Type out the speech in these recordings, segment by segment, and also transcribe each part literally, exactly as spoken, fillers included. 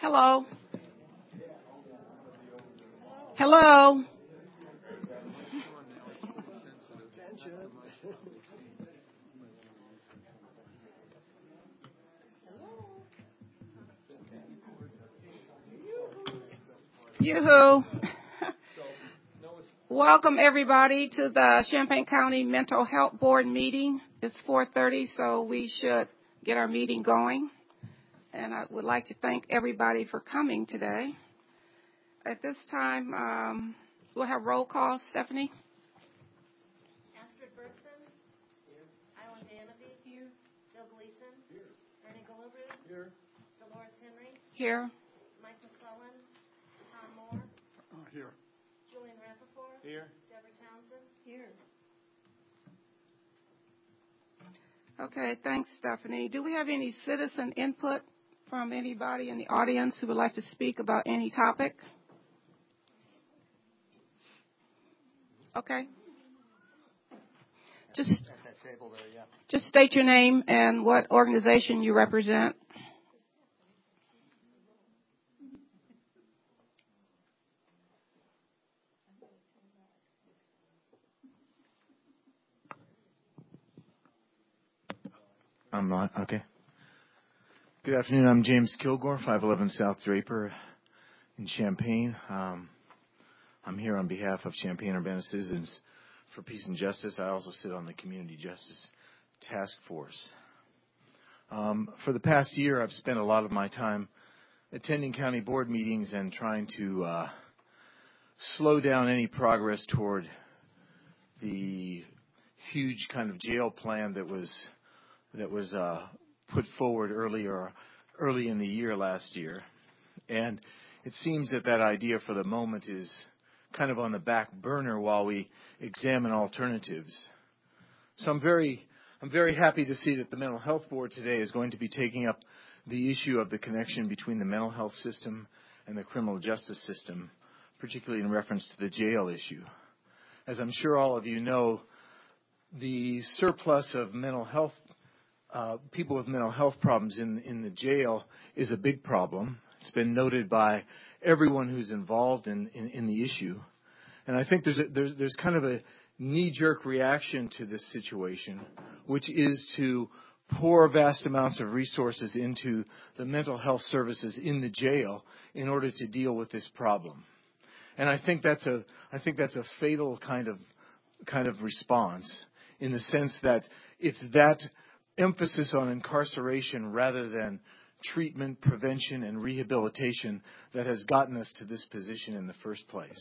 Hello. Hello. Yoo-hoo. Welcome, everybody, to the Champaign County Mental Health Board meeting. It's four thirty, so we should get our meeting going. And I would like to thank everybody for coming today. At this time, um, we'll have roll call. Stephanie? Astrid Bergson? Here. Isla Danby? Here. Bill Gleason? Here. Ernie Golobrud? Here. Dolores Henry? Here. Mike McClellan? Tom Moore? Uh, here. Julian Rappaport? Here. Deborah Townsend? Here. Okay, thanks, Stephanie. Do we have any citizen input from anybody in the audience who would like to speak about any topic? Okay. Just, at that table there, yeah. Just state your name and what organization you represent. I'm not. Okay. Good afternoon. I'm James Kilgore, five eleven South Draper in Champaign. Um, I'm here on behalf of Champaign-Urbana Citizens for Peace and Justice. I also sit on the Community Justice Task Force. Um, for the past year, I've spent a lot of my time attending county board meetings and trying to uh, slow down any progress toward the huge kind of jail plan that was that was uh, put forward earlier, early in the year last year. And it seems that that idea for the moment is kind of on the back burner while we examine alternatives. So I'm very, I'm very happy to see that the Mental Health Board today is going to be taking up the issue of the connection between the mental health system and the criminal justice system, particularly in reference to the jail issue. As I'm sure all of you know, the surplus of mental health Uh, people with mental health problems in in the jail is a big problem. It's been noted by everyone who's involved in, in, in the issue. And I think there's, a, there's there's kind of a knee-jerk reaction to this situation, which is to pour vast amounts of resources into the mental health services in the jail in order to deal with this problem. And I think that's a I think that's a fatal kind of kind of response, in the sense that it's that emphasis on incarceration rather than treatment, prevention, and rehabilitation that has gotten us to this position in the first place.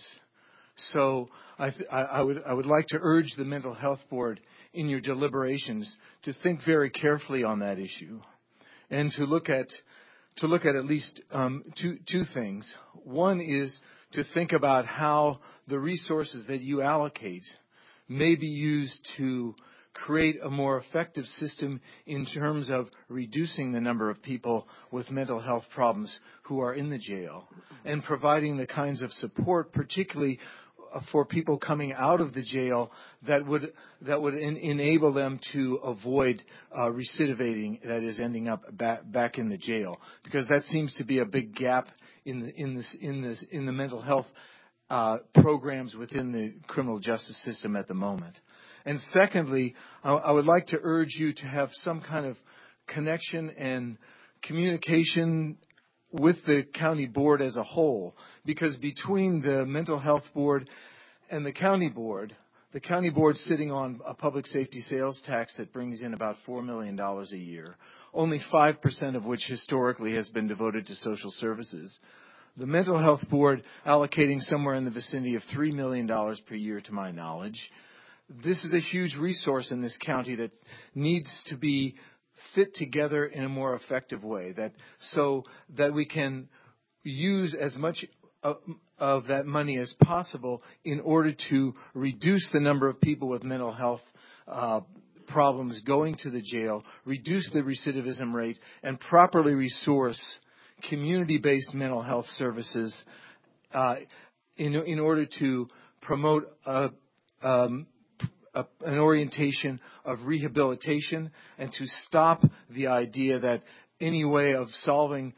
So I, th- I would I would like to urge the Mental Health Board in your deliberations to think very carefully on that issue, and to look at to look at at least um, two two things. One is to think about how the resources that you allocate may be used to create a more effective system in terms of reducing the number of people with mental health problems who are in the jail, and providing the kinds of support, particularly for people coming out of the jail, that would that would en- enable them to avoid uh, recidivating, that is, ending up back, back in the jail, because that seems to be a big gap in the in this in this in the mental health uh, programs within the criminal justice system at the moment. And secondly, I would like to urge you to have some kind of connection and communication with the county board as a whole, because between the Mental Health Board and the county board, the county board sitting on a public safety sales tax that brings in about four million dollars a year, only five percent of which historically has been devoted to social services. The Mental Health Board allocating somewhere in the vicinity of three million dollars per year, to my knowledge. This is a huge resource in this county that needs to be fit together in a more effective way, that so that we can use as much of, of that money as possible in order to reduce the number of people with mental health uh, problems going to the jail, reduce the recidivism rate, and properly resource community-based mental health services uh, in, in order to promote a um, A, an orientation of rehabilitation, and to stop the idea that any way of solving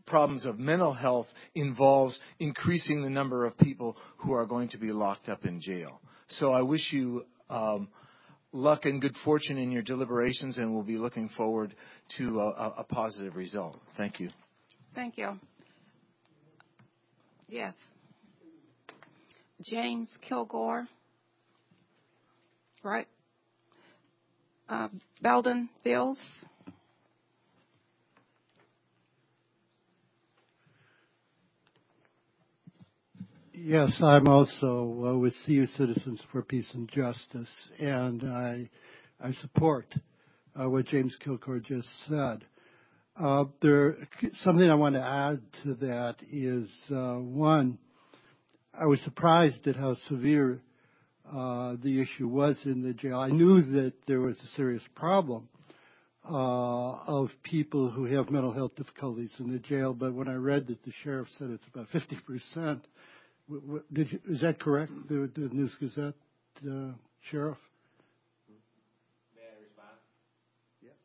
problems of mental health involves increasing the number of people who are going to be locked up in jail. So I wish you um, luck and good fortune in your deliberations, and we'll be looking forward to a, a positive result. Thank you. Thank you. Yes. James Kilgore. Right. Uh, Belden Fields. Yes, I'm also uh, with C U Citizens for Peace and Justice, and I I support uh, what James Kilgore just said. Uh, there, something I want to add to that is uh, one, I was surprised at how severe uh, the issue was in the jail. I knew that there was a serious problem uh, of people who have mental health difficulties in the jail, but when I read that the sheriff said it's about fifty percent. Did you, is that correct, the, the News Gazette, uh, Sheriff? May I respond? Yes.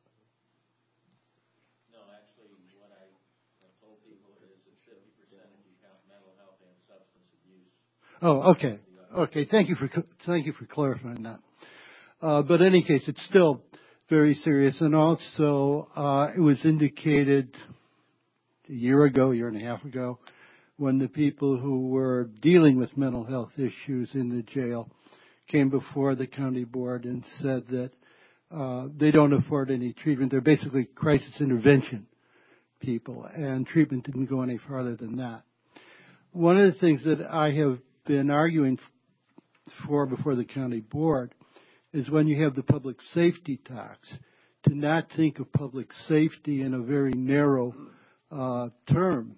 No, actually, what I have told people is it's fifty percent if you count mental health and substance abuse. Oh, okay. Okay, thank you for thank you for clarifying that. Uh, but in any case, it's still very serious. And also, uh, it was indicated a year ago, a year and a half ago, when the people who were dealing with mental health issues in the jail came before the county board and said that uh, they don't afford any treatment. They're basically crisis intervention people, and treatment didn't go any farther than that. One of the things that I have been arguing for before the county board is when you have the public safety tax, to not think of public safety in a very narrow uh, term.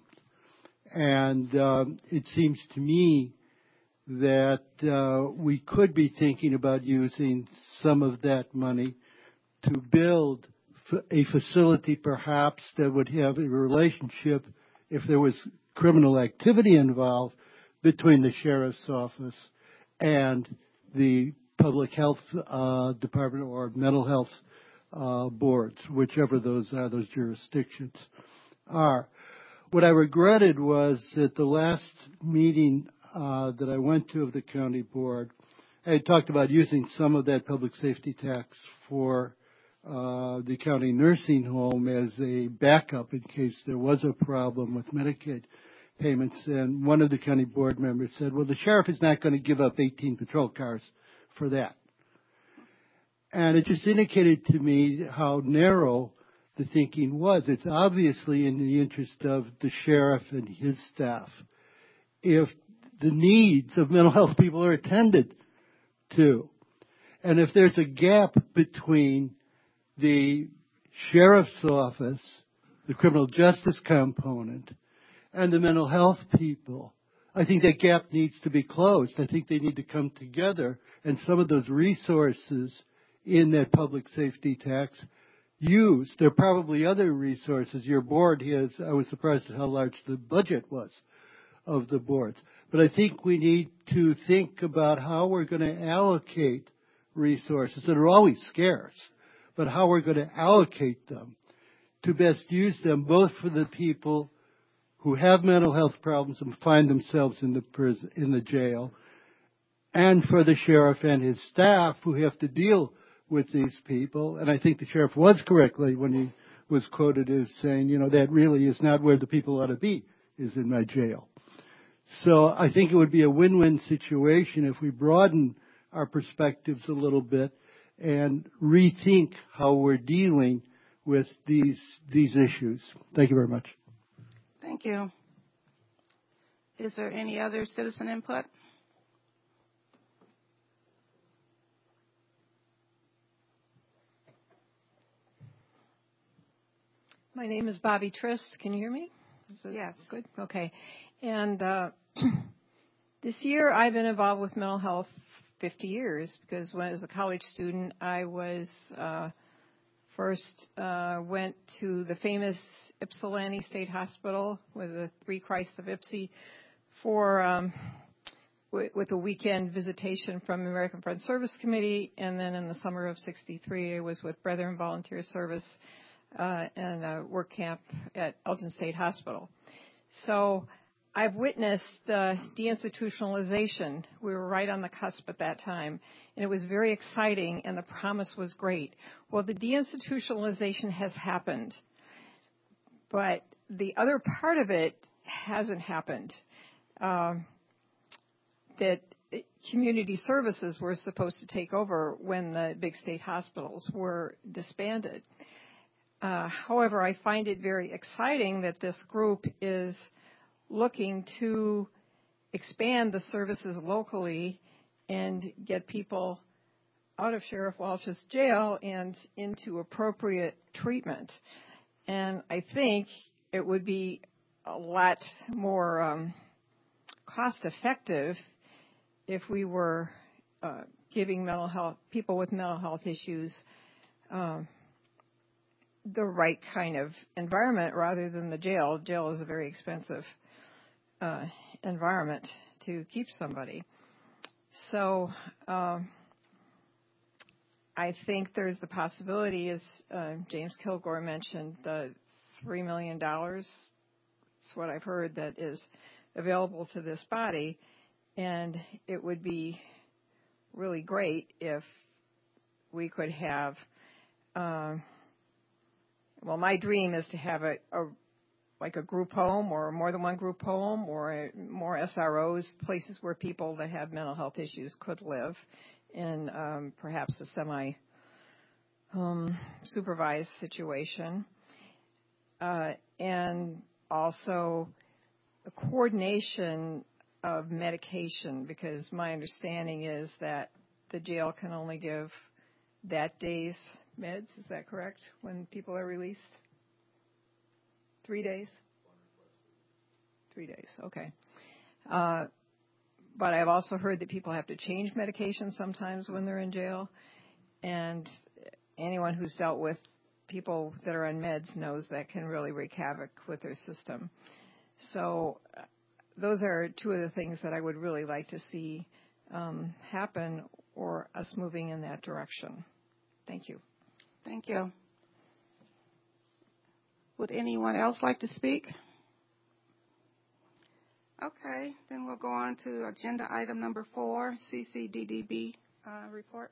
And uh, it seems to me that uh, we could be thinking about using some of that money to build f- a facility perhaps that would have a relationship, if there was criminal activity involved, between the sheriff's office and the public health uh, department or mental health uh, boards, whichever those are, those jurisdictions are. What I regretted was at the last meeting uh, that I went to of the county board, I had talked about using some of that public safety tax for uh, the county nursing home as a backup in case there was a problem with Medicaid payments. And one of the county board members said, well, the sheriff is not going to give up eighteen patrol cars for that. And it just indicated to me how narrow the thinking was. It's obviously in the interest of the sheriff and his staff if the needs of mental health people are attended to. And if there's a gap between the sheriff's office, the criminal justice component, and the mental health people, I think that gap needs to be closed. I think they need to come together, and some of those resources in that public safety tax used. There are probably other resources. Your board has, I was surprised at how large the budget was of the boards. But I think we need to think about how we're going to allocate resources that are always scarce, but how we're going to allocate them to best use them both for the people who have mental health problems and find themselves in the prison, in the jail, and for the sheriff and his staff who have to deal with these people. And I think the sheriff was correctly when he was quoted as saying, you know, that really is not where the people ought to be, is in my jail. So I think it would be a win-win situation if we broaden our perspectives a little bit and rethink how we're dealing with these these issues. Thank you very much. Thank you. Is there any other citizen input? My name is Bobby Trist. Can you hear me? Yes. Good. Okay. And uh, this year I've been involved with mental health fifty years because when I was a college student, I was uh, first uh, went to the famous Ypsilanti State Hospital with the Three Christs of Ypsi for um, w- with a weekend visitation from the American Friends Service Committee, and then in the summer of sixty-three, I was with Brethren Volunteer Service uh, and a work camp at Elgin State Hospital. So I've witnessed the deinstitutionalization. We were right on the cusp at that time, and it was very exciting, and the promise was great. Well, the deinstitutionalization has happened, but the other part of it hasn't happened. Um, that community services were supposed to take over when the big state hospitals were disbanded. Uh, however, I find it very exciting that this group is looking to expand the services locally and get people out of Sheriff Walsh's jail and into appropriate treatment. And I think it would be a lot more um, cost-effective if we were uh, giving mental health people with mental health issues um, the right kind of environment rather than the jail. Jail is a very expensive uh, environment to keep somebody. So um, I think there's the possibility, as uh, James Kilgore mentioned, the three million dollars. It's what I've heard that is available to this body, and it would be really great if we could have, uh, well, my dream is to have a, a like a group home or more than one group home or a, more S R Os, places where people that have mental health issues could live in um, perhaps a semi um, supervised situation. Uh, and also a coordination of medication, because my understanding is that the jail can only give that day's meds. Is that correct, when people are released? Three days? Three days, okay. Uh, but I've also heard that people have to change medication sometimes when they're in jail. And anyone who's dealt with people that are on meds knows that can really wreak havoc with their system. So uh, those are two of the things that I would really like to see um, happen, or us moving in that direction. Thank you. Thank you. Would anyone else like to speak? Okay, then we'll go on to agenda item number four, C C D D B uh, report.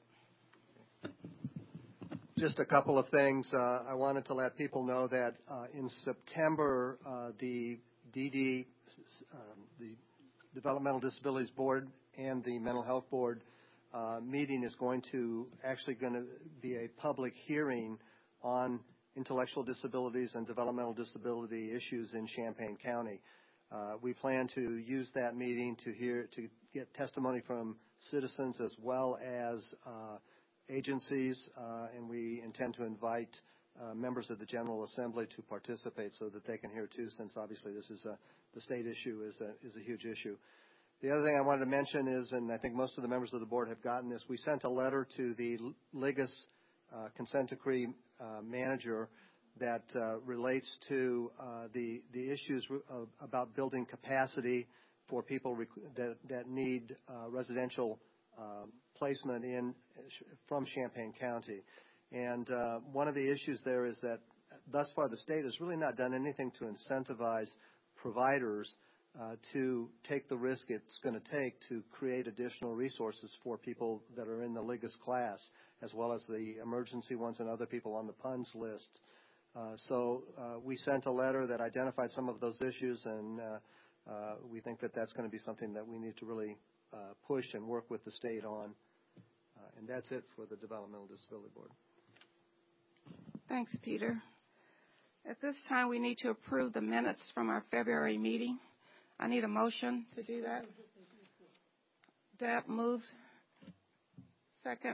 Just a couple of things. Uh, I wanted to let people know that uh, in September, uh, the D D, uh, the Developmental Disabilities Board and the Mental Health Board uh, meeting is going to actually going to be a public hearing on intellectual disabilities and developmental disability issues in Champaign County. Uh, we plan to use that meeting to hear to get testimony from citizens as well as uh, agencies, uh, and we intend to invite uh, members of the General Assembly to participate so that they can hear too, since obviously this is a, the state issue is a, is a huge issue. The other thing I wanted to mention is, and I think most of the members of the board have gotten this, we sent a letter to the Ligas uh, consent decree uh, manager that uh, relates to uh, the, the issues re- uh, about building capacity for people rec- that, that need uh, residential uh, placement in from Champaign County. And uh, one of the issues there is that thus far the state has really not done anything to incentivize providers uh, to take the risk it's going to take to create additional resources for people that are in the Ligas class, as well as the emergency ones and other people on the P U N S list. Uh, so uh, we sent a letter that identified some of those issues, and uh, uh, we think that that's going to be something that we need to really uh, push and work with the state on. Uh, and that's it for the Developmental Disability Board. Thanks, Peter. At this time, we need to approve the minutes from our February meeting. I need a motion to do that. Deb moved. Second.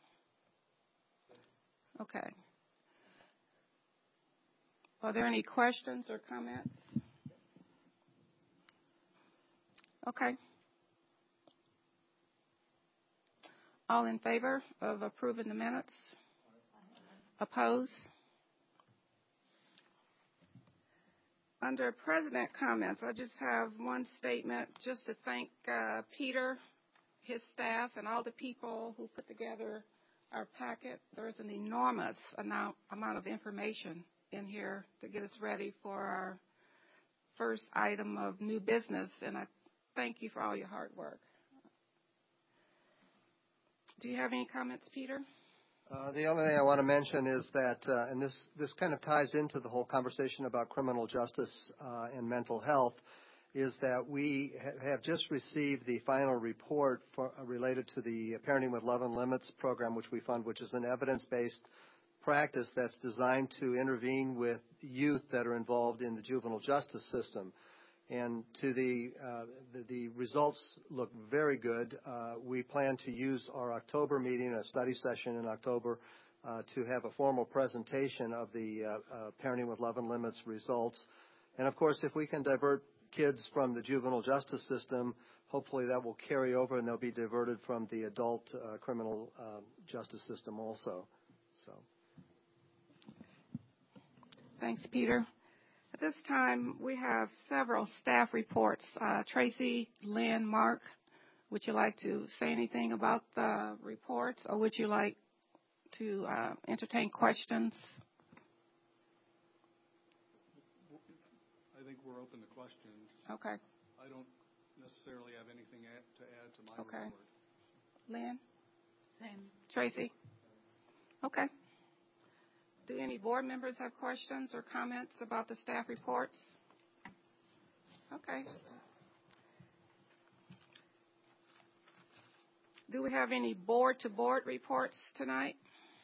Okay. Are there any questions or comments? Okay. All in favor of approving the minutes? Opposed? Under President comments, I just have one statement just to thank uh, Peter, his staff, and all the people who put together our packet. There's an enormous amount, amount of information in here to get us ready for our first item of new business, and I thank you for all your hard work. Do you have any comments, Peter? Uh, the only thing I want to mention is that, uh, and this, this kind of ties into the whole conversation about criminal justice uh, and mental health, is that we ha- have just received the final report for, uh, related to the Parenting with Love and Limits program, which we fund, which is an evidence-based practice that's designed to intervene with youth that are involved in the juvenile justice system. And to the, uh, the, the results look very good. Uh, we plan to use our October meeting, a study session in October, uh, to have a formal presentation of the uh, uh, Parenting with Love and Limits results. And of course, if we can divert kids from the juvenile justice system, hopefully that will carry over and they'll be diverted from the adult uh, criminal uh, justice system also. So, thanks, Peter. At this time, we have several staff reports. Uh, Tracy, Lynn, Mark, would you like to say anything about the reports, or would you like to uh, entertain questions? I think we're open to questions. Okay. I don't necessarily have anything add, to add to my okay. report. Lynn? Same. Tracy? Okay. Do any board members have questions or comments about the staff reports? Okay. Do we have any board-to-board reports tonight?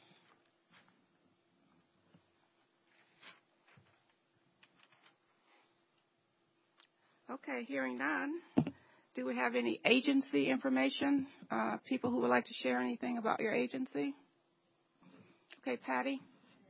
Okay, hearing none. Do we have any agency information? Uh, people who would like to share anything about your agency? Okay, Patty?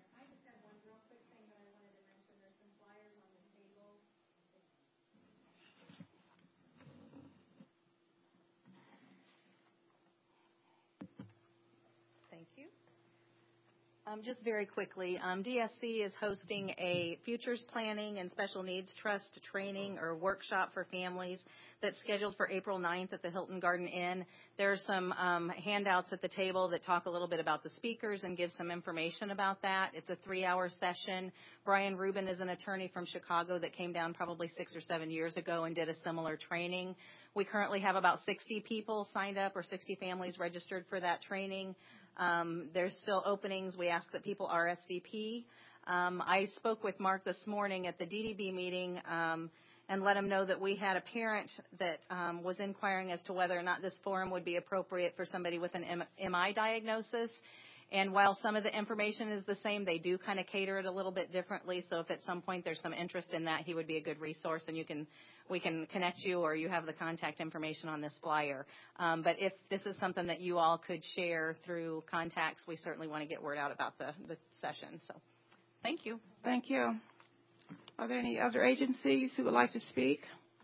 Um, just very quickly, um, D S C is hosting a Futures Planning and Special Needs Trust training or workshop for families that's scheduled for April ninth at the Hilton Garden Inn. There are some um, handouts at the table that talk a little bit about the speakers and give some information about that. It's a three-hour session. Brian Rubin is an attorney from Chicago that came down probably six or seven years ago and did a similar training. We currently have about sixty people signed up or sixty families registered for that training. Um, there's still openings. We ask that people R S V P. Um, I spoke with Mark this morning at the D D B meeting um, and let him know that we had a parent that um, was inquiring as to whether or not this forum would be appropriate for somebody with an M I diagnosis. And while some of the information is the same, they do kind of cater it a little bit differently. So if at some point there's some interest in that, he would be a good resource, and you can we can connect you, or you have the contact information on this flyer. Um, but if this is something that you all could share through contacts, we certainly want to get word out about the, the session. So thank you. Thank you. Are there any other agencies who would like to speak?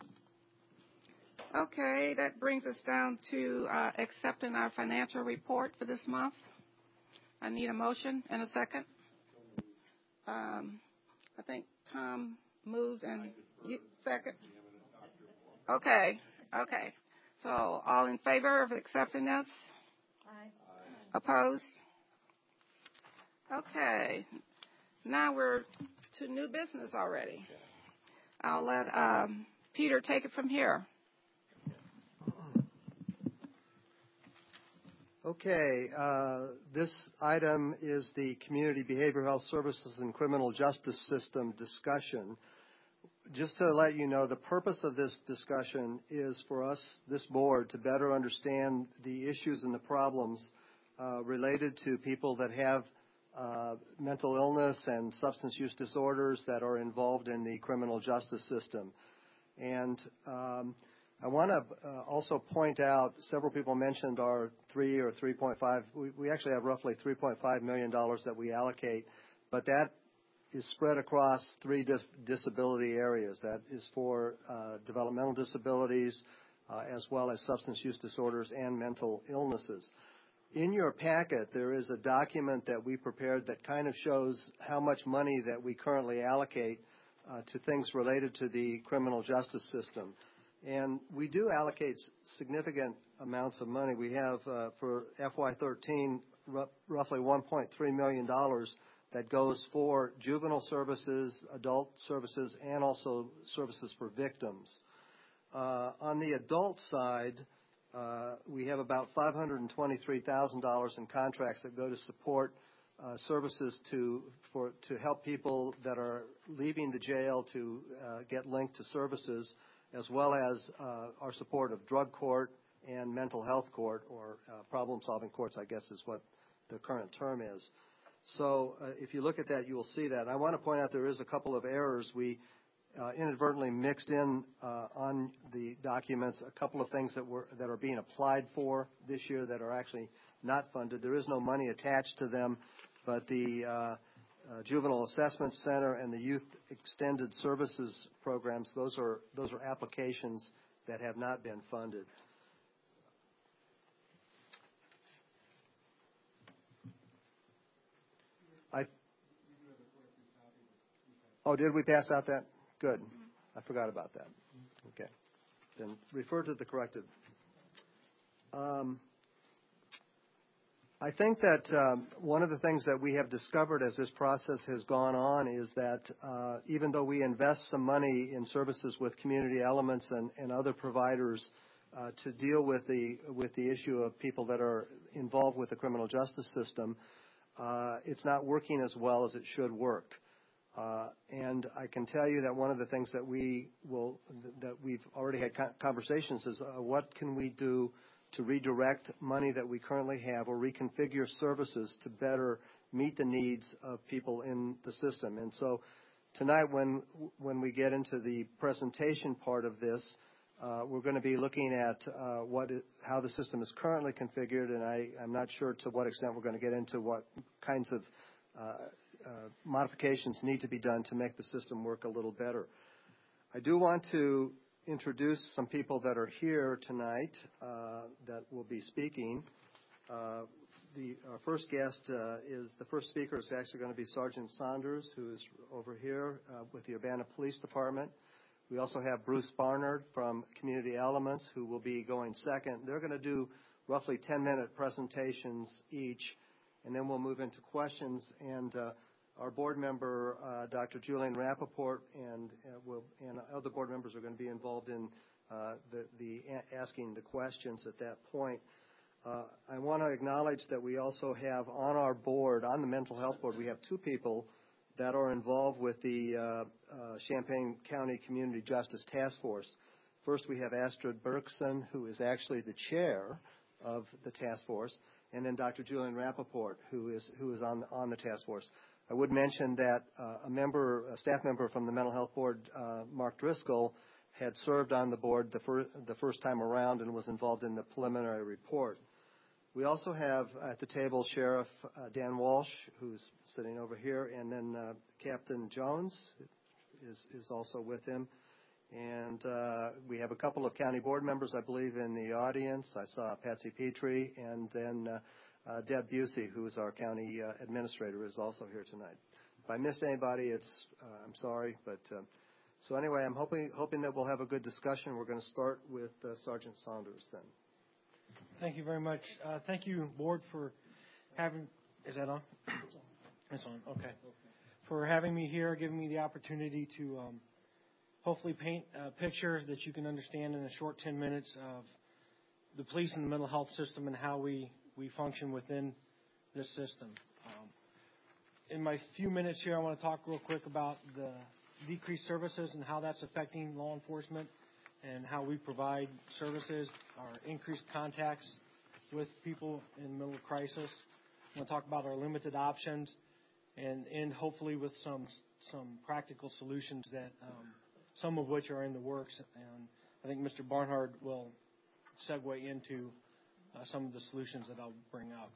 Okay, that brings us down to uh, accepting our financial report for this month. I need a motion and a second. Um, I think Tom moved and you, second. Okay, okay. So all in favor of accepting this? Aye. Opposed? Okay. Now we're to new business already. I'll let um, Peter take it from here. Okay, uh, this item is the Community Behavioral Health Services and Criminal Justice System discussion. Just to let you know, the purpose of this discussion is for us, this board, to better understand the issues and the problems uh, related to people that have uh, mental illness and substance use disorders that are involved in the criminal justice system. And um, I want to uh, also point out, several people mentioned our three or three point five. We, we actually have roughly three point five million dollars that we allocate, but that is spread across three dis- disability areas. That is for uh, developmental disabilities, uh, as well as substance use disorders and mental illnesses. In your packet, there is a document that we prepared that kind of shows how much money that we currently allocate uh, to things related to the criminal justice system. And we do allocate significant amounts of money. We have, uh, for F Y thirteen, r- roughly one point three million dollars that goes for juvenile services, adult services, and also services for victims. Uh, on the adult side, uh, we have about five hundred twenty-three thousand dollars in contracts that go to support uh, services to for to help people that are leaving the jail to uh, get linked to services, as well as uh, our support of drug court and mental health court, or uh, problem-solving courts, I guess is what the current term is. So uh, if you look at that, you will see that. I want to point out there is a couple of errors. We uh, inadvertently mixed in uh, on the documents a couple of things that were that are being applied for this year that are actually not funded. There is no money attached to them, but the uh, uh, Juvenile Assessment Center and the Youth Extended Services programs, those are those are applications that have not been funded. I, oh, did we pass out that? Good. I forgot about that. Okay. Then refer to the corrected. Um, I think that um, one of the things that we have discovered as this process has gone on is that uh, even though we invest some money in services with community elements and, and other providers uh, to deal with the with the issue of people that are involved with the criminal justice system, uh, it's not working as well as it should work. Uh, and I can tell you that one of the things that we will that we've already had conversations is uh, what can we do to redirect money that we currently have or reconfigure services to better meet the needs of people in the system. And so tonight when when we get into the presentation part of this, uh, we're going to be looking at uh, what is, how the system is currently configured, and I, I'm not sure to what extent we're going to get into what kinds of uh, uh, modifications need to be done to make the system work a little better. I do want to introduce some people that are here tonight uh, that will be speaking. Uh, the our first guest uh, is the first speaker is actually going to be Sergeant Saunders, who is over here uh, with the Urbana Police Department. We also have Bruce Barnard from Community Elements, who will be going second. They're going to do roughly ten-minute presentations each, and then we'll move into questions. And uh, our board member, uh, Doctor Julian Rappaport, and uh, will, and other board members are going to be involved in uh, the, the a- asking the questions at that point. Uh, I want to acknowledge that we also have on our board, on the mental health board, we have two people that are involved with the uh, uh, Champaign County Community Justice Task Force. First, we have Astrid Berkson, who is actually the chair of the task force, and then Doctor Julian Rappaport, who is who is on on the task force. I would mention that uh, a member, a staff member from the Mental Health Board, uh, Mark Driscoll, had served on the board the, fir- the first time around and was involved in the preliminary report. We also have at the table Sheriff uh, Dan Walsh, who's sitting over here, and then uh, Captain Jones is, is also with him. And uh, we have a couple of county board members, I believe, in the audience. I saw Patsy Petrie, and then uh, uh, Deb Busey, who is our county uh, administrator, is also here tonight. If I missed anybody, it's uh, I'm sorry. But uh, so anyway, I'm hoping hoping that we'll have a good discussion. We're going to start with uh, Sergeant Saunders then. Thank you very much. Uh, thank you, board, for having. Is that on? It's on. Okay. For having me here, giving me the opportunity to um, hopefully paint a picture that you can understand in a short ten minutes of the police and the mental health system and how we, we function within this system. Um, in my few minutes here, I want to talk real quick about the decreased services and how that's affecting law enforcement and how we provide services, our increased contacts with people in mental crisis. I'm going to talk about our limited options and end hopefully with some some practical solutions that um, some of which are in the works. And I think Mister Barnhart will segue into uh, some of the solutions that I'll bring up.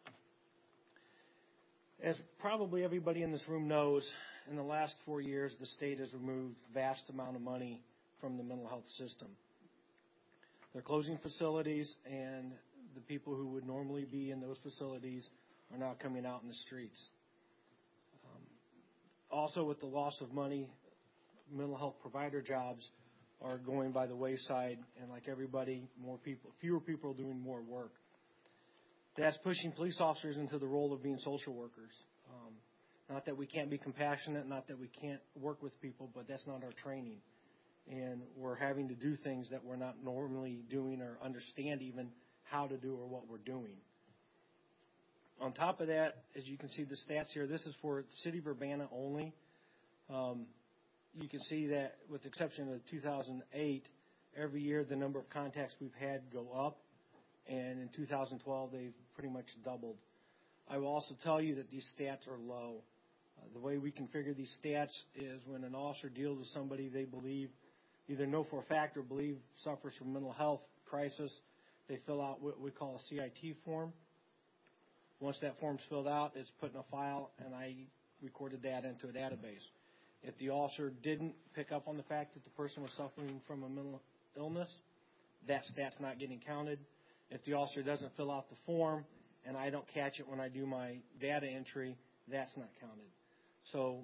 As probably everybody in this room knows, in the last four years, the state has removed vast amount of money from the mental health system. They're closing facilities, and the people who would normally be in those facilities are now coming out in the streets. Um, also, with the loss of money, mental health provider jobs are going by the wayside, and like everybody, more people, fewer people are doing more work. That's pushing police officers into the role of being social workers. Um, Not that we can't be compassionate, not that we can't work with people, but that's not our training. And we're having to do things that we're not normally doing or understand even how to do or what we're doing. On top of that, as you can see the stats here, this is for City of Urbana only. Um, you can see that with the exception of two thousand eight, every year the number of contacts we've had go up. And in two thousand twelve, they've pretty much doubled. I will also tell you that these stats are low. Uh, the way we configure these stats is when an officer deals with somebody they believe, either know for a fact or believe suffers from mental health crisis, they fill out what we call a C I T form. Once that form's filled out, it's put in a file, and I record the data into a database. If the officer didn't pick up on the fact that the person was suffering from a mental illness, that stat's not getting counted. If the officer doesn't fill out the form and I don't catch it when I do my data entry, that's not counted. So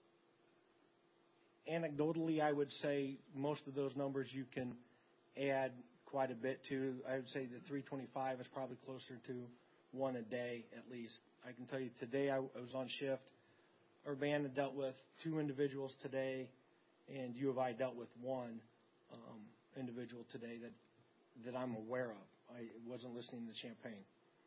anecdotally, I would say most of those numbers you can add quite a bit to. I would say that three twenty-five is probably closer to one a day at least. I can tell you today I, I was on shift. Urbana dealt with two individuals today, and U of I dealt with one um, individual today that, that I'm aware of. I wasn't listening to Champaign.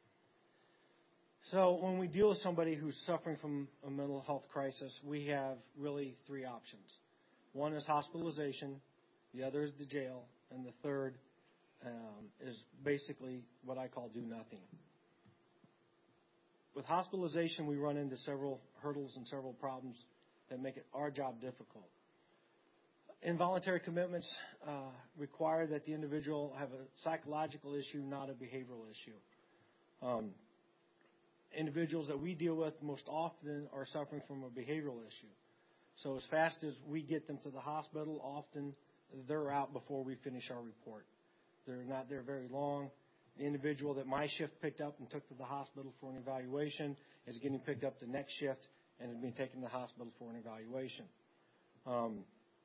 So when we deal with somebody who's suffering from a mental health crisis, we have really three options. One is hospitalization, the other is the jail, and the third um, is basically what I call do nothing. With hospitalization, we run into several hurdles and several problems that make it our job difficult. Involuntary commitments uh, require that the individual have a psychological issue, not a behavioral issue. Um, individuals that we deal with most often are suffering from a behavioral issue. So as fast as we get them to the hospital, often they're out before we finish our report. They're not there very long. The individual that my shift picked up and took to the hospital for an evaluation is getting picked up the next shift and is being taken to the hospital for an evaluation. Um,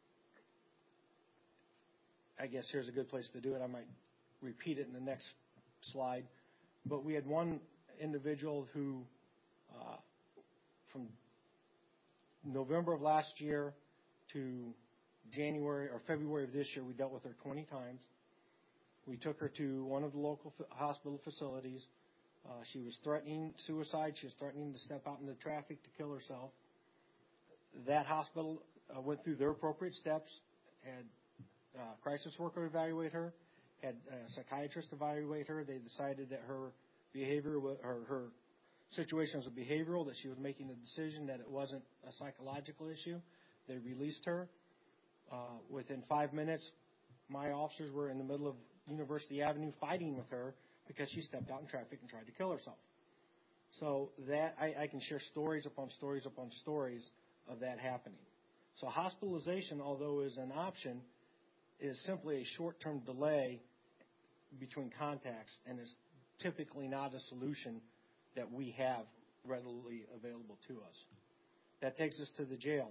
I guess here's a good place to do it. I might repeat it in the next slide. But we had one individual who, uh, from November of last year to January or February of this year, we dealt with her twenty times. We took her to one of the local f- hospital facilities. Uh, she was threatening suicide. She was threatening to step out into traffic to kill herself. That hospital uh, went through their appropriate steps, had uh, crisis worker evaluate her, had a psychiatrist evaluate her. They decided that her behavior, or her situation was a behavioral, that she was making a decision that it wasn't a psychological issue. They released her. Uh, within five minutes, my officers were in the middle of University Avenue fighting with her because she stepped out in traffic and tried to kill herself. So that I, I can share stories upon stories upon stories of that happening. So hospitalization, although is an option, is simply a short-term delay between contacts and is typically not a solution that we have readily available to us. That takes us to the jail.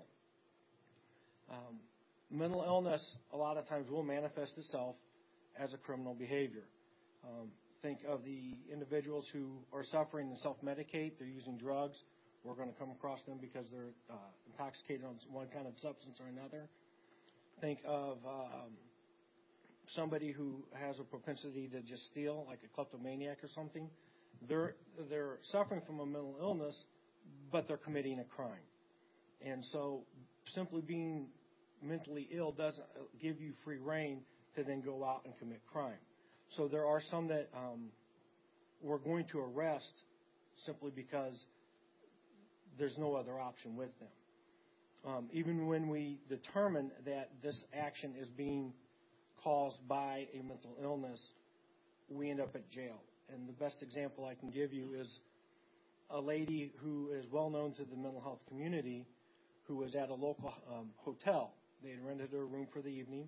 Um, mental illness a lot of times will manifest itself as a criminal behavior. Um, think of the individuals who are suffering and self-medicate. They're using drugs. We're going to come across them because they're uh, intoxicated on one kind of substance or another. Think of um, somebody who has a propensity to just steal, like a kleptomaniac or something. They're, they're suffering from a mental illness, but they're committing a crime. And so simply being mentally ill doesn't give you free rein to then go out and commit crime. So there are some that um, we're going to arrest simply because there's no other option with them. Um, even when we determine that this action is being caused by a mental illness, we end up at jail. And the best example I can give you is a lady who is well known to the mental health community who was at a local um, hotel. They had rented her a room for the evening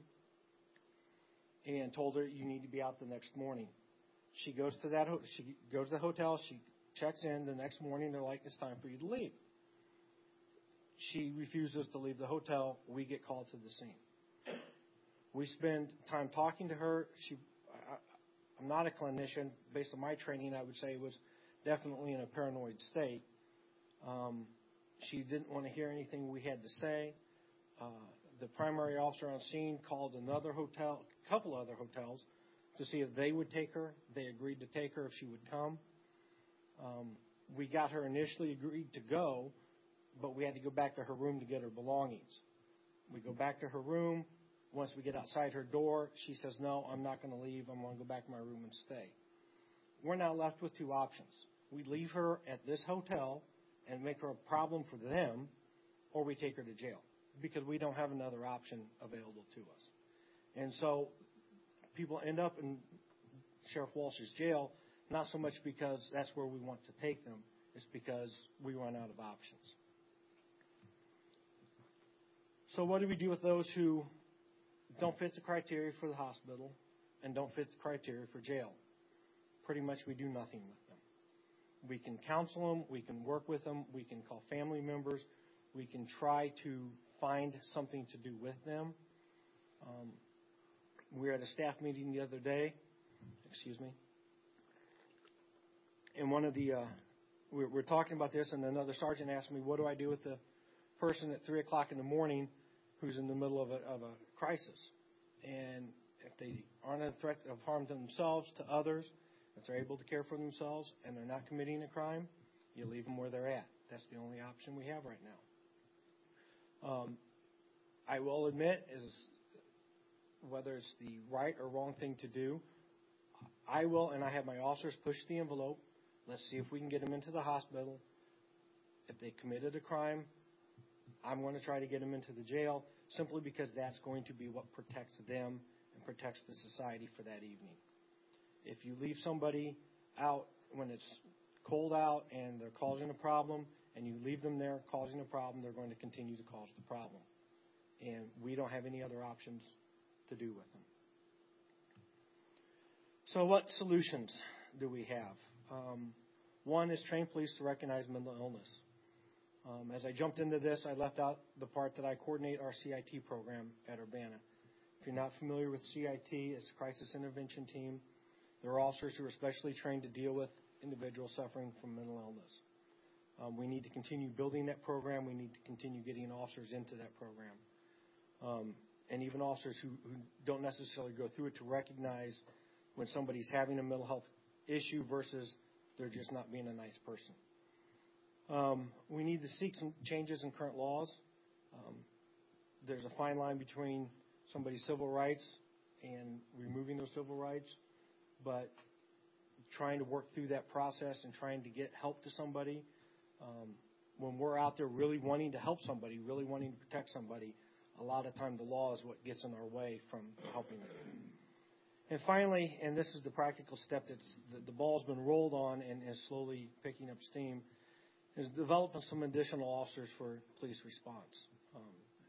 and told her, you need to be out the next morning. She goes to that ho- she goes to the hotel, she checks in. The next morning, they're like, it's time for you to leave. She refuses to leave the hotel. We get called to the scene. We spend time talking to her. She, I, I'm not a clinician. Based on my training, I would say was definitely in a paranoid state. Um, She didn't want to hear anything we had to say. Uh, the primary officer on scene called another hotel, a couple other hotels, to see if they would take her. They agreed to take her if she would come. Um, we got her initially agreed to go, but we had to go back to her room to get her belongings. We go back to her room. Once we get outside her door, she says, no, I'm not going to leave. I'm going to go back to my room and stay. We're now left with two options. We leave her at this hotel and make her a problem for them, or we take her to jail because we don't have another option available to us. And so people end up in Sheriff Walsh's jail, not so much because that's where we want to take them. It's because we run out of options. So what do we do with those who don't fit the criteria for the hospital and don't fit the criteria for jail? Pretty much we do nothing with them. We can counsel them. We can work with them. We can call family members. We can try to find something to do with them. Um, we were at a staff meeting the other day. Excuse me. And one of the, uh, we're, we're talking about this, and another sergeant asked me, what do I do with the person at three o'clock in the morning who's in the middle of a, of a crisis? And if they aren't a threat of harm to themselves, to others, if they're able to care for themselves and they're not committing a crime, you leave them where they're at. That's the only option we have right now. Um, I will admit, is whether it's the right or wrong thing to do, I will, and I have my officers push the envelope. Let's see if we can get them into the hospital. If they committed a crime, I'm going to try to get them into the jail simply because that's going to be what protects them and protects the society for that evening. If you leave somebody out when it's cold out and they're causing a problem, and you leave them there causing a problem, they're going to continue to cause the problem. And we don't have any other options to do with them. So what solutions do we have? Um, one is train police to recognize mental illness. Um, as I jumped into this, I left out the part that I coordinate our C I T program at Urbana. If you're not familiar with C I T, it's a crisis intervention team. There are officers who are specially trained to deal with individuals suffering from mental illness. Um, we need to continue building that program. We need to continue getting officers into that program. Um, and even officers who, who don't necessarily go through it to recognize when somebody's having a mental health issue versus they're just not being a nice person. Um, we need to seek some changes in current laws. Um, there's a fine line between somebody's civil rights and removing those civil rights, but trying to work through that process and trying to get help to somebody. Um, when we're out there really wanting to help somebody, really wanting to protect somebody, a lot of time the law is what gets in our way from helping them. And finally, and this is the practical step that's the, the ball's been rolled on and is slowly picking up steam, is developing some additional officers for police response. Um,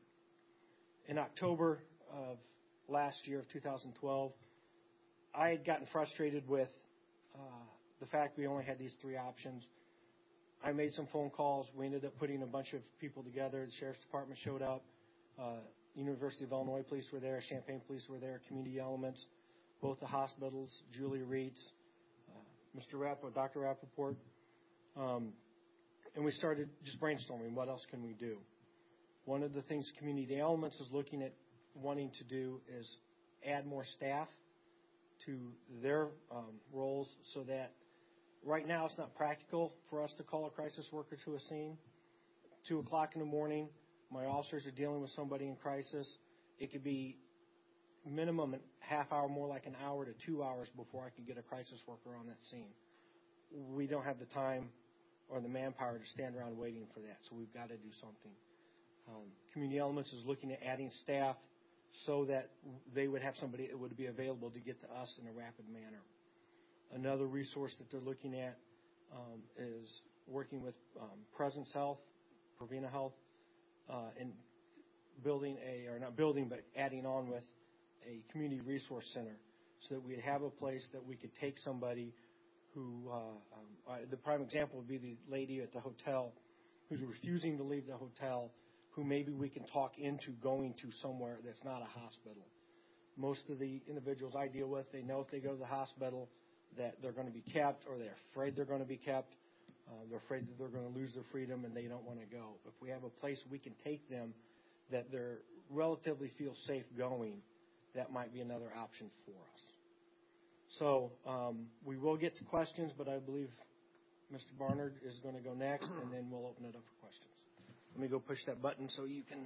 in October of last year, of two thousand twelve, I had gotten frustrated with uh, the fact we only had these three options. I made some phone calls. We ended up putting a bunch of people together. The Sheriff's Department showed up. Uh, University of Illinois police were there. Champaign police were there. Community Elements. Both the hospitals. Julia Reitz. Uh, Mister Rapp, Doctor Rappaport. Um, and we started just brainstorming. What else can we do? One of the things Community Elements is looking at wanting to do is add more staff to their um, roles so that right now it's not practical for us to call a crisis worker to a scene. Two o'clock in the morning, my officers are dealing with somebody in crisis. It could be minimum a half hour, more like an hour to two hours before I can get a crisis worker on that scene. We don't have the time or the manpower to stand around waiting for that, so we've got to do something. Um, Community Elements is looking at adding staff so that they would have somebody that would be available to get to us in a rapid manner. Another resource that they're looking at um, is working with um, Presence Health, Provena Health, uh, and building a, or not building, but adding on with a community resource center so that we'd have a place that we could take somebody who, uh, um, uh, the prime example would be the lady at the hotel who's refusing to leave the hotel, who maybe we can talk into going to somewhere that's not a hospital. Most of the individuals I deal with, they know if they go to the hospital that they're going to be kept, or they're afraid they're going to be kept. Uh, they're afraid that they're going to lose their freedom and they don't want to go. If we have a place we can take them that they're relatively feel safe going, that might be another option for us. So um, we will get to questions, but I believe Mister Barnard is going to go next, and then we'll open it up for questions. Let me go push that button so you can.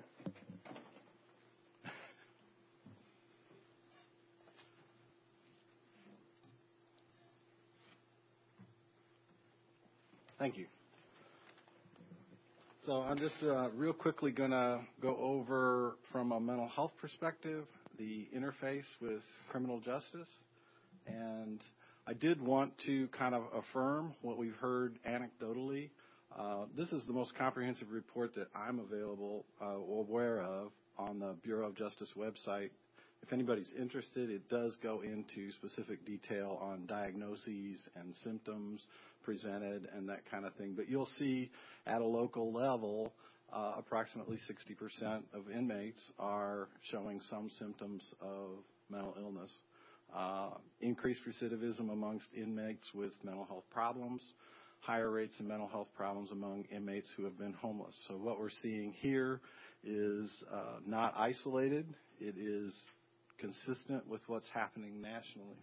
Thank you. So I'm just uh, real quickly going to go over, from a mental health perspective, the interface with criminal justice. And I did want to kind of affirm what we've heard anecdotally. Uh, this is the most comprehensive report that I'm available uh, or aware of on the Bureau of Justice website. If anybody's interested, it does go into specific detail on diagnoses and symptoms presented and that kind of thing. But you'll see at a local level, uh, approximately sixty percent of inmates are showing some symptoms of mental illness. Uh, increased recidivism amongst inmates with mental health problems, higher rates of mental health problems among inmates who have been homeless. So what we're seeing here is uh, not isolated. It is consistent with what's happening nationally.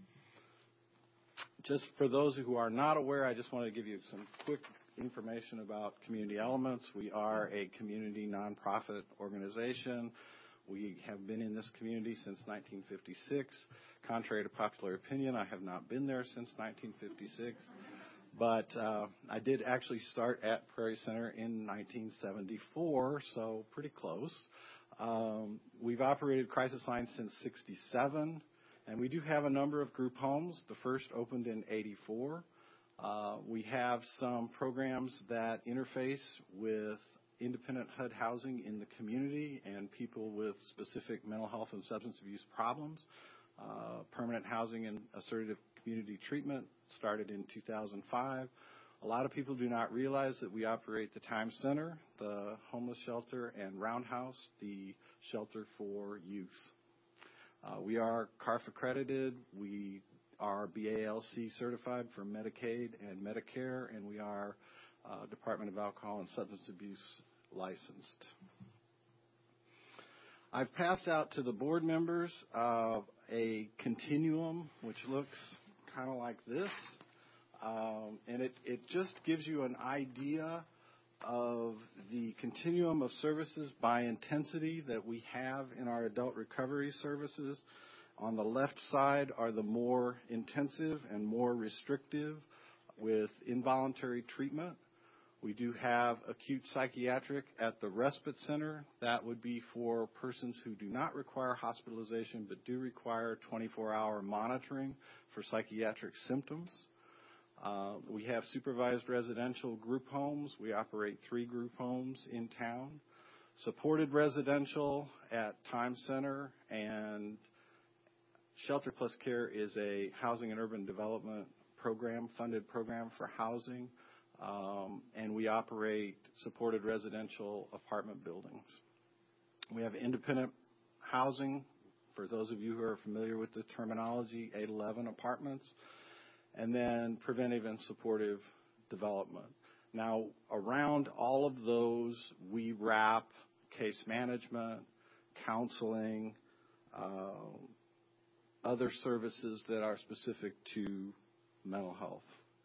Just for those who are not aware, I just want to give you some quick information about Community Elements. We are a community nonprofit organization. We have been in this community since nineteen fifty-six. Contrary to popular opinion, I have not been there since nineteen fifty-six. But uh, I did actually start at Prairie Center in nineteen seventy-four, so pretty close. Um, we've operated crisis lines since sixty-seven, and we do have a number of group homes. The first opened in eighty-four. Uh, we have some programs that interface with independent H U D housing in the community and people with specific mental health and substance abuse problems. Uh, permanent housing and assertive community treatment started in two thousand five. A lot of people do not realize that we operate the Time Center, the homeless shelter, and Roundhouse, the shelter for youth. Uh, we are C A R F accredited. We are B A L C certified for Medicaid and Medicare, and we are uh, Department of Alcohol and Substance Abuse licensed. I've passed out to the board members uh, a continuum which looks kind of like this. Um, and it, it just gives you an idea of the continuum of services by intensity that we have in our adult recovery services. On the left side are the more intensive and more restrictive with involuntary treatment. We do have acute psychiatric at the respite center. That would be for persons who do not require hospitalization but do require twenty-four hour monitoring for psychiatric symptoms. Uh, we have supervised residential group homes. We operate three group homes in town. Supported residential at Time Center, and Shelter Plus Care is a housing and urban development program, funded program for housing. Um, and we operate supported residential apartment buildings. We have independent housing, for those of you who are familiar with the terminology, eight eleven apartments, and then preventive and supportive development. Now, around all of those, we wrap case management, counseling, uh, other services that are specific to mental health.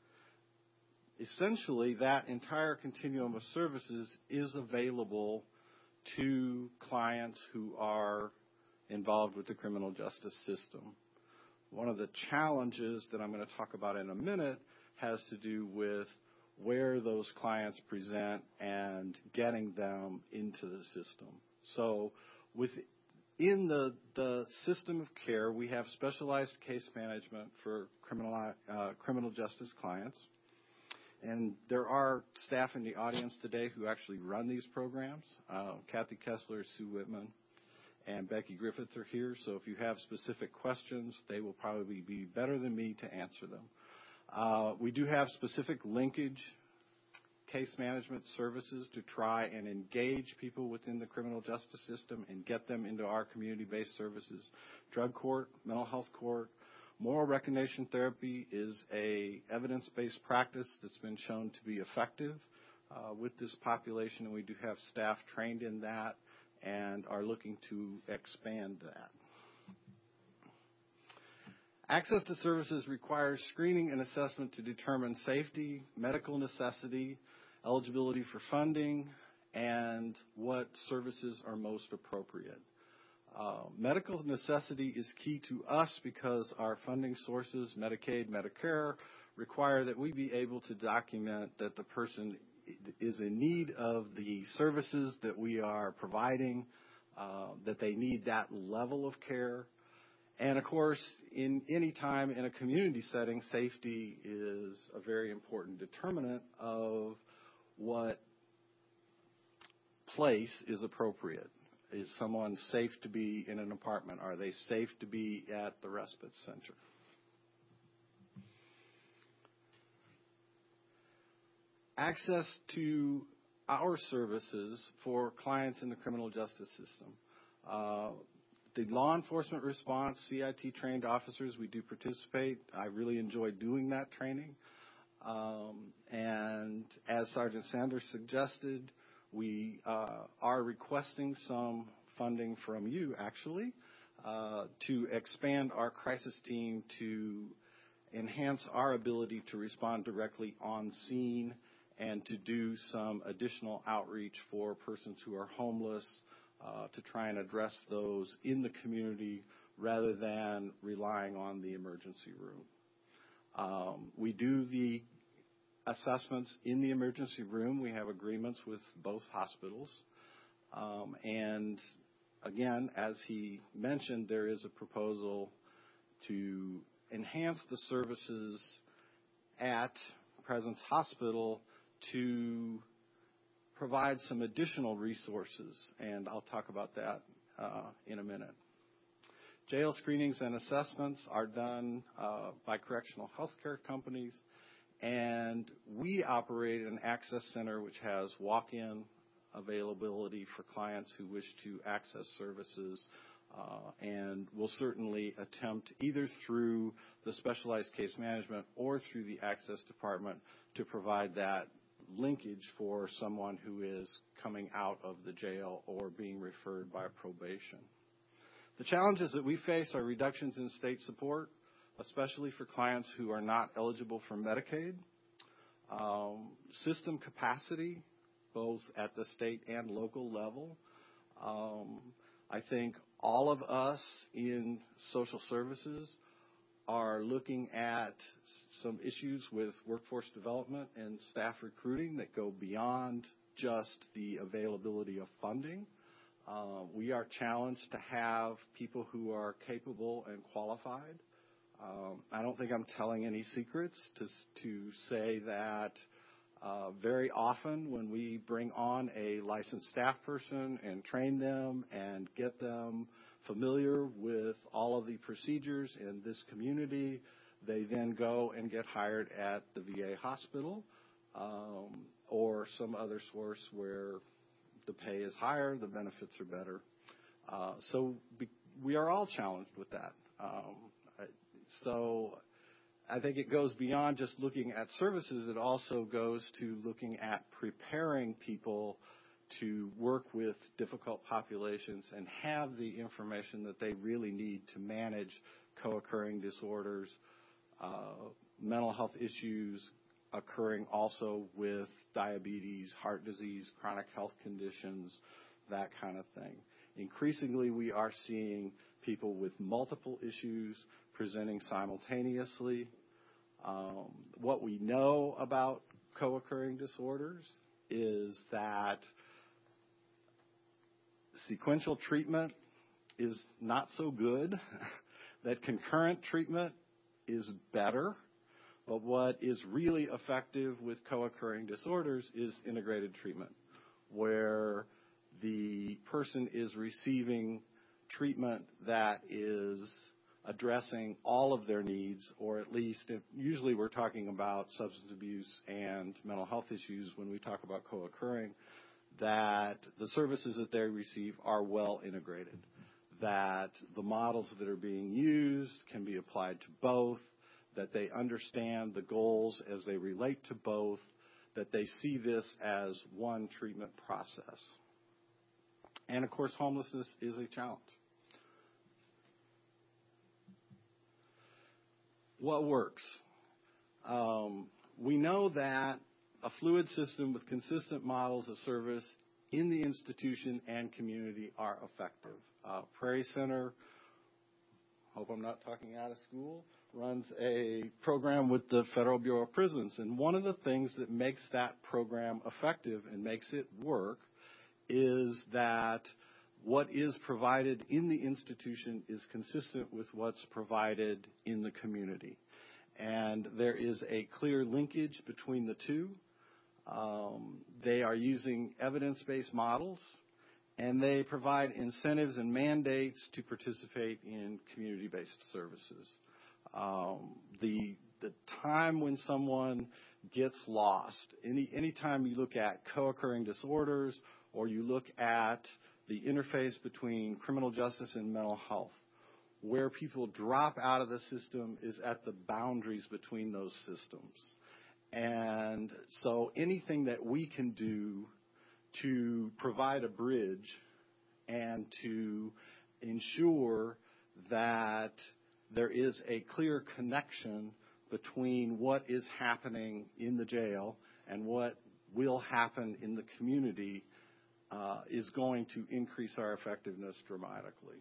Essentially, that entire continuum of services is available to clients who are involved with the criminal justice system. One of the challenges that I'm going to talk about in a minute has to do with where those clients present and getting them into the system. So within the, the system of care, we have specialized case management for criminal, uh, criminal justice clients. And there are staff in the audience today who actually run these programs. Uh, Kathy Kessler, Sue Whitman, and Becky Griffith are here. So if you have specific questions, they will probably be better than me to answer them. Uh, we do have specific linkage case management services to try and engage people within the criminal justice system and get them into our community-based services. Drug court, mental health court. Moral recognition therapy is a evidence-based practice that's been shown to be effective uh, with this population, and we do have staff trained in that and are looking to expand that. Access to services requires screening and assessment to determine safety, medical necessity, eligibility for funding, and what services are most appropriate. Uh, medical necessity is key to us because our funding sources, Medicaid, Medicare, require that we be able to document that the person is in need of the services that we are providing, uh, that they need that level of care. And of course, in any time in a community setting, safety is a very important determinant of what place is appropriate. Is someone safe to be in an apartment? Are they safe to be at the respite center? Access to our services for clients in the criminal justice system. Uh, the law enforcement response, C I T trained officers, we do participate. I really enjoy doing that training. Um, and as Sergeant Sanders suggested, we uh, are requesting some funding from you, actually, uh, to expand our crisis team to enhance our ability to respond directly on scene and to do some additional outreach for persons who are homeless, uh, to try and address those in the community rather than relying on the emergency room. Um, we do the assessments in the emergency room. We have agreements with both hospitals. Um, and again, as he mentioned, there is a proposal to enhance the services at Presence Hospital to provide some additional resources, and I'll talk about that uh, in a minute. Jail screenings and assessments are done uh, by correctional health care companies, and we operate an access center which has walk-in availability for clients who wish to access services, uh, and will certainly attempt either through the specialized case management or through the access department to provide that linkage for someone who is coming out of the jail or being referred by probation. The challenges that we face are reductions in state support, especially for clients who are not eligible for Medicaid, um, system capacity, both at the state and local level. Um, I think all of us in social services are looking at some issues with workforce development and staff recruiting that go beyond just the availability of funding. Uh, we are challenged to have people who are capable and qualified. Um, I don't think I'm telling any secrets to, to say that uh, very often when we bring on a licensed staff person and train them and get them familiar with all of the procedures in this community, they then go and get hired at the V A hospital um, or some other source where the pay is higher, the benefits are better. Uh, so be, we are all challenged with that. Um, so I think it goes beyond just looking at services. It also goes to looking at preparing people to work with difficult populations and have the information that they really need to manage co-occurring disorders, uh, mental health issues occurring also with diabetes, heart disease, chronic health conditions, that kind of thing. Increasingly, we are seeing people with multiple issues presenting simultaneously. Um, what we know about co-occurring disorders is that sequential treatment is not so good, that concurrent treatment is better, but what is really effective with co-occurring disorders is integrated treatment, where the person is receiving treatment that is addressing all of their needs, or at least, if, usually we're talking about substance abuse and mental health issues when we talk about co-occurring, that the services that they receive are well integrated, that the models that are being used can be applied to both, that they understand the goals as they relate to both, that they see this as one treatment process. And of course, homelessness is a challenge. What works? Um, we know that a fluid system with consistent models of service in the institution and community are effective. Uh, Prairie Center, hope I'm not talking out of school, runs a program with the Federal Bureau of Prisons. And one of the things that makes that program effective and makes it work is that what is provided in the institution is consistent with what's provided in the community. And there is a clear linkage between the two. Um, they are using evidence-based models, and they provide incentives and mandates to participate in community-based services. Um, the the time when someone gets lost, any anytime you look at co-occurring disorders or you look at the interface between criminal justice and mental health, where people drop out of the system is at the boundaries between those systems. And so anything that we can do to provide a bridge and to ensure that there is a clear connection between what is happening in the jail and what will happen in the community uh, is going to increase our effectiveness dramatically.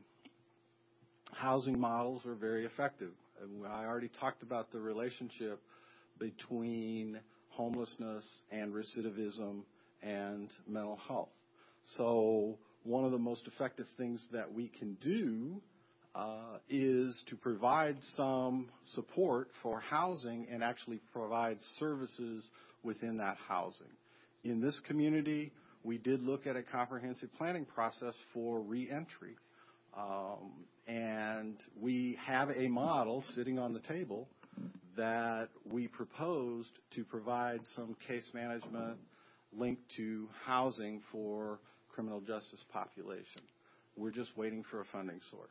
Housing models are very effective. I already talked about the relationship between homelessness and recidivism and mental health. So one of the most effective things that we can do uh, is to provide some support for housing and actually provide services within that housing. In this community, we did look at a comprehensive planning process for reentry. Um, and we have a model sitting on the table that we proposed to provide some case management linked to housing for criminal justice population. We're just waiting for a funding source.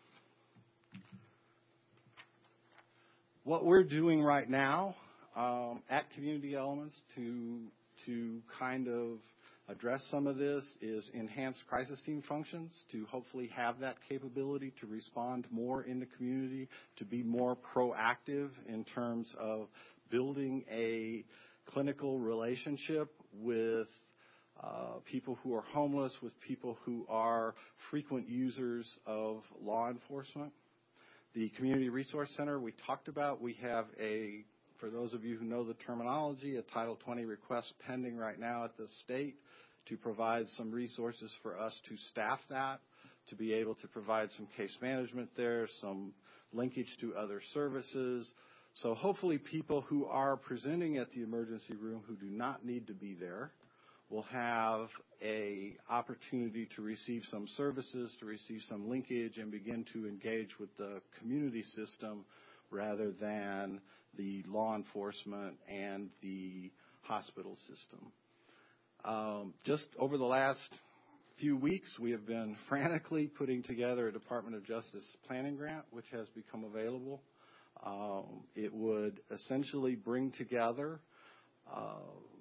What we're doing right now um, at Community Elements to to kind of address some of this is enhanced crisis team functions to hopefully have that capability to respond more in the community, to be more proactive in terms of building a clinical relationship with uh, people who are homeless, with people who are frequent users of law enforcement. The Community Resource Center we talked about, we have a, for those of you who know the terminology, a Title twenty request pending right now at the state to provide some resources for us to staff that, to be able to provide some case management there, some linkage to other services. So hopefully people who are presenting at the emergency room who do not need to be there will have a opportunity to receive some services, to receive some linkage, and begin to engage with the community system rather than the law enforcement and the hospital system. Um, just over the last few weeks, we have been frantically putting together a Department of Justice planning grant, which has become available. Um, it would essentially bring together uh,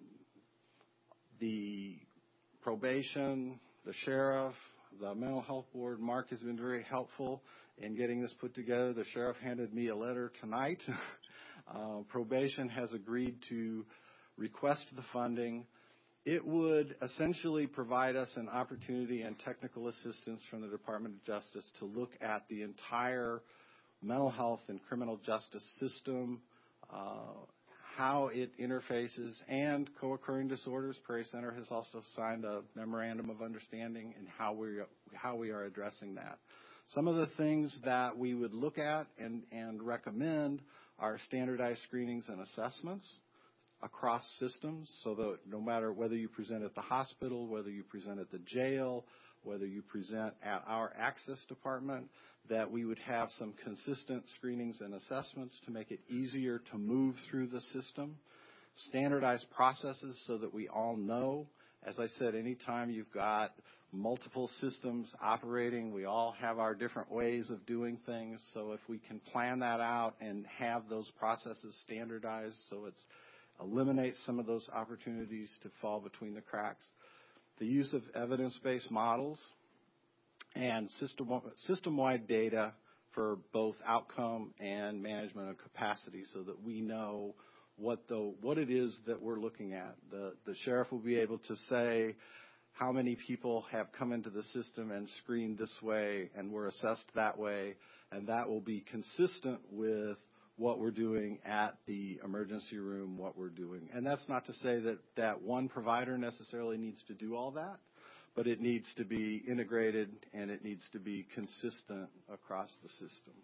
the probation, the sheriff, the mental health board. Mark has been very helpful in getting this put together. The sheriff handed me a letter tonight. uh, probation has agreed to request the funding. It would essentially provide us an opportunity and technical assistance from the Department of Justice to look at the entire mental health and criminal justice system, uh, how it interfaces, and co-occurring disorders. Prairie Center has also signed a memorandum of understanding in how we how we are addressing that. Some of the things that we would look at and, and recommend are standardized screenings and assessments across systems, so that no matter whether you present at the hospital, whether you present at the jail, whether you present at our access department, that we would have some consistent screenings and assessments to make it easier to move through the system. Standardized processes so that we all know. As I said, anytime you've got multiple systems operating. We all have our different ways of doing things. So if we can plan that out and have those processes standardized so it's eliminate some of those opportunities to fall between the cracks. The use of evidence-based models and system, system-wide data for both outcome and management of capacity so that we know what the what it is that we're looking at. The, the sheriff will be able to say how many people have come into the system and screened this way and were assessed that way, and that will be consistent with what we're doing at the emergency room, what we're doing. And that's not to say that that one provider necessarily needs to do all that, but it needs to be integrated and it needs to be consistent across the system.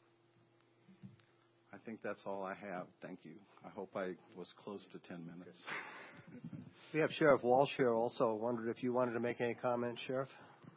I think that's all I have. Thank you. I hope I was close to ten minutes. We have Sheriff Walsh here also. I wondered if you wanted to make any comments, Sheriff?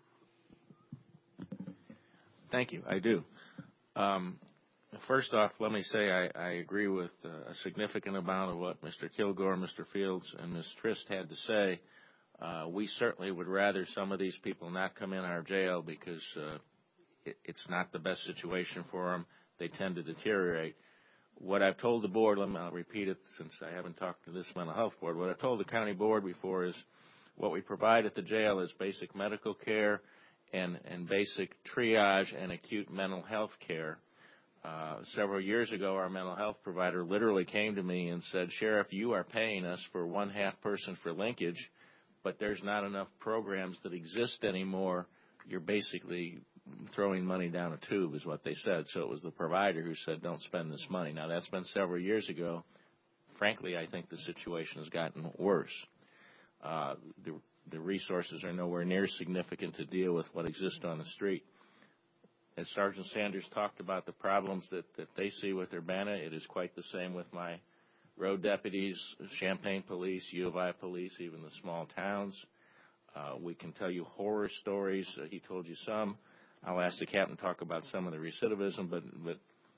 Thank you. I do. Um, first off, let me say I, I agree with uh, a significant amount of what Mister Kilgore, Mister Fields, and Miz Trist had to say. Uh, we certainly would rather some of these people not come in our jail because uh, it, it's not the best situation for them. They tend to deteriorate. What I've told the board, let me I'll repeat it since I haven't talked to this mental health board, what I've told the county board before is what we provide at the jail is basic medical care and, and basic triage and acute mental health care. Uh, several years ago, our mental health provider literally came to me and said, Sheriff, you are paying us for one half person for linkage, but there's not enough programs that exist anymore. You're basically throwing money down a tube is what they said. So it was the provider who said, don't spend this money. Now, that's been several years ago. Frankly, I think the situation has gotten worse. Uh, the, the resources are nowhere near significant to deal with what exists on the street. As Sergeant Sanders talked about the problems that, that they see with Urbana, it is quite the same with my road deputies, Champaign Police, U of I Police, even the small towns. Uh, we can tell you horror stories. Uh, he told you some. I'll ask the captain to talk about some of the recidivism, but, but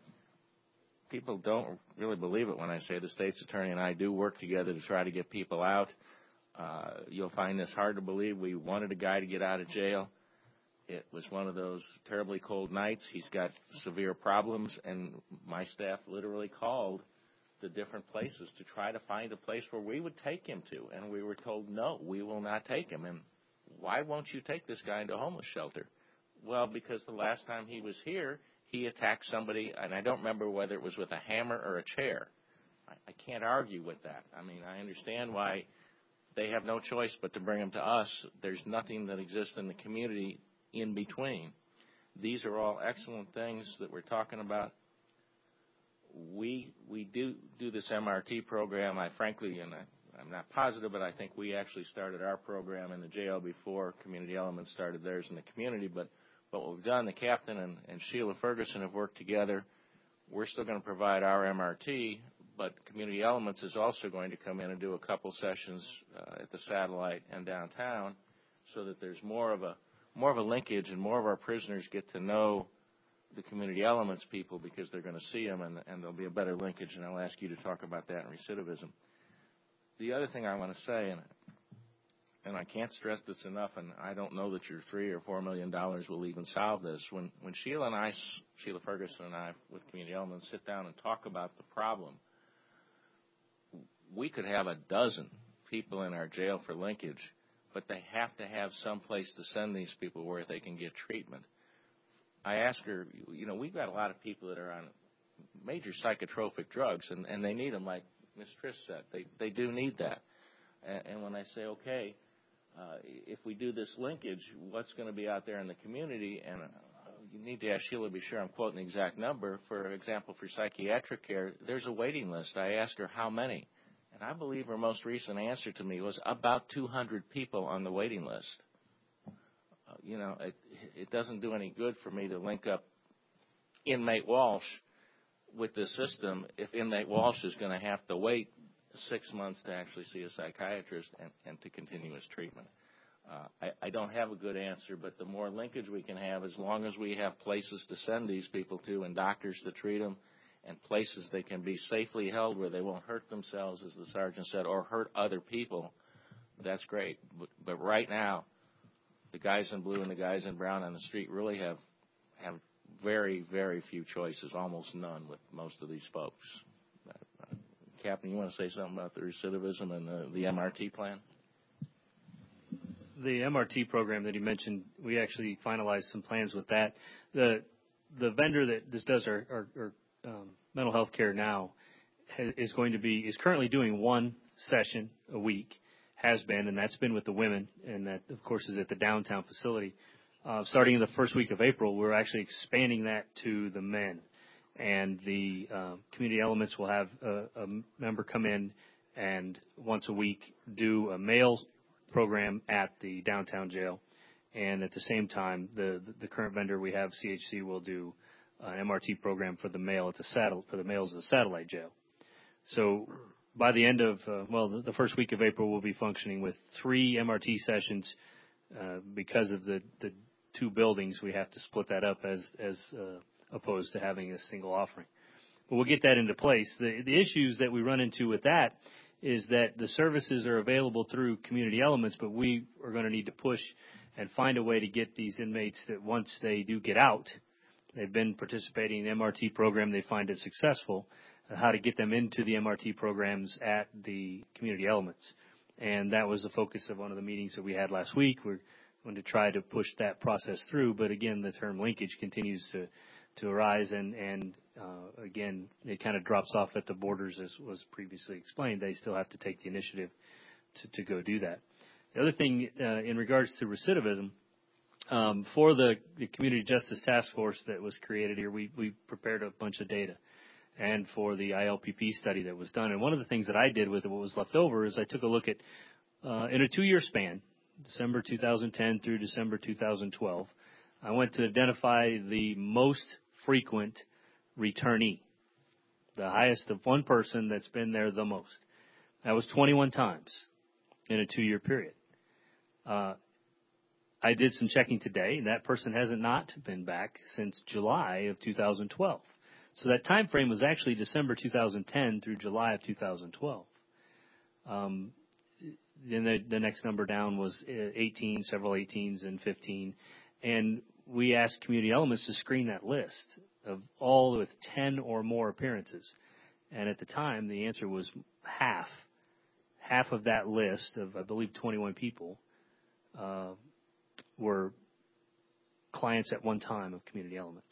people don't really believe it when I say the state's attorney and I do work together to try to get people out. Uh, you'll find this hard to believe. We wanted a guy to get out of jail. It was one of those terribly cold nights. He's got severe problems, and my staff literally called the different places to try to find a place where we would take him to, and we were told, no, we will not take him. And why won't you take this guy into a homeless shelter? Well, because the last time he was here, he attacked somebody, and I don't remember whether it was with a hammer or a chair. I, I can't argue with that. I mean, I understand why they have no choice but to bring him to us. There's nothing that exists in the community in between. These are all excellent things that we're talking about. We we do do this M R T program. I frankly, and I, I'm not positive, but I think we actually started our program in the jail before Community Elements started theirs in the community. But, but what we've done, the captain and, and Sheila Ferguson have worked together. We're still going to provide our M R T, but Community Elements is also going to come in and do a couple sessions uh, at the Satellite and downtown so that there's more of a more of a linkage and more of our prisoners get to know the Community Elements people because they're going to see them and, and there'll be a better linkage, and I'll ask you to talk about that in recidivism. The other thing I want to say, and, and I can't stress this enough, and I don't know that your three or four million dollars will even solve this. When, when Sheila and I, Sheila Ferguson and I with Community Elements sit down and talk about the problem, we could have a dozen people in our jail for linkage, but they have to have some place to send these people where they can get treatment. I asked her, you know, we've got a lot of people that are on major psychotropic drugs, and, and they need them, like Miz Trist said. They they do need that. And, and when I say, okay, uh, if we do this linkage, what's going to be out there in the community? And uh, you need to ask Sheila to be sure I'm quoting the exact number. For example, for psychiatric care, there's a waiting list. I asked her how many. And I believe her most recent answer to me was about two hundred people on the waiting list. Uh, you know, it, it doesn't do any good for me to link up inmate Walsh with this system if inmate Walsh is going to have to wait six months to actually see a psychiatrist and, and to continue his treatment. Uh, I, I don't have a good answer, but the more linkage we can have, as long as we have places to send these people to and doctors to treat them and places they can be safely held where they won't hurt themselves, as the sergeant said, or hurt other people, that's great. But, but right now, the guys in blue and the guys in brown on the street really have have very, very few choices, almost none with most of these folks. Uh, Captain, you want to say something about the recidivism and the, the M R T plan? The M R T program that he mentioned, we actually finalized some plans with that. The the vendor that this does our, our, our um, mental health care now is going to be is currently doing one session a week, has been, and that's been with the women, and that of course is at the downtown facility. Uh, starting in the first week of April, we're actually expanding that to the men, and the uh, community elements will have a, a member come in and once a week do a male program at the downtown jail, and at the same time, the the current vendor we have, C H C, will do an M R T program for the male at the saddle for the males at the satellite jail. So by the end of uh, well, the, the first week of April, we'll be functioning with three M R T sessions. Uh, because of the the two buildings, we have to split that up as as uh, opposed to having a single offering. But we'll get that into place. The the issues that we run into with that is that the services are available through community elements, but we are going to need to push and find a way to get these inmates that once they do get out, they've been participating in the M R T program, they find it successful, uh, how to get them into the M R T programs at the community elements. And that was the focus of one of the meetings that we had last week. We're going to try to push that process through, but again, the term linkage continues to, to arise, and, and uh, again, it kind of drops off at the borders, as was previously explained. They still have to take the initiative to, to go do that. The other thing, uh, in regards to recidivism, um, for the, the Community Justice Task Force that was created here, we, we prepared a bunch of data. And for the I L P P study that was done. And one of the things that I did with what was left over is I took a look at, uh, in a two-year span, December two thousand ten through December two thousand twelve, I went to identify the most frequent returnee, the highest of one person that's been there the most. That was twenty-one times in a two-year period. Uh, I did some checking today, and that person hasn't not been back since July of two thousand twelve. So that time frame was actually December two thousand ten through July of two thousand twelve. Um, then the, the next number down was eighteen, several eighteens and fifteen. And we asked community elements to screen that list of all with ten or more appearances. And at the time, the answer was half. Half of that list of, I believe, twenty-one people uh, were clients at one time of community elements.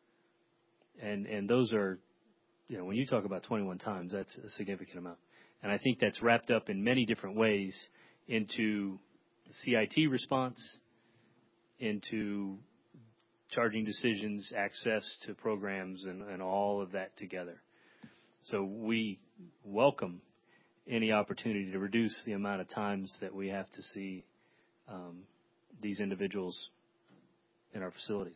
And and those are, you know, when you talk about twenty-one times, that's a significant amount. And I think that's wrapped up in many different ways into the C I T response, into charging decisions, access to programs, and, and all of that together. So we welcome any opportunity to reduce the amount of times that we have to see um, these individuals in our facilities.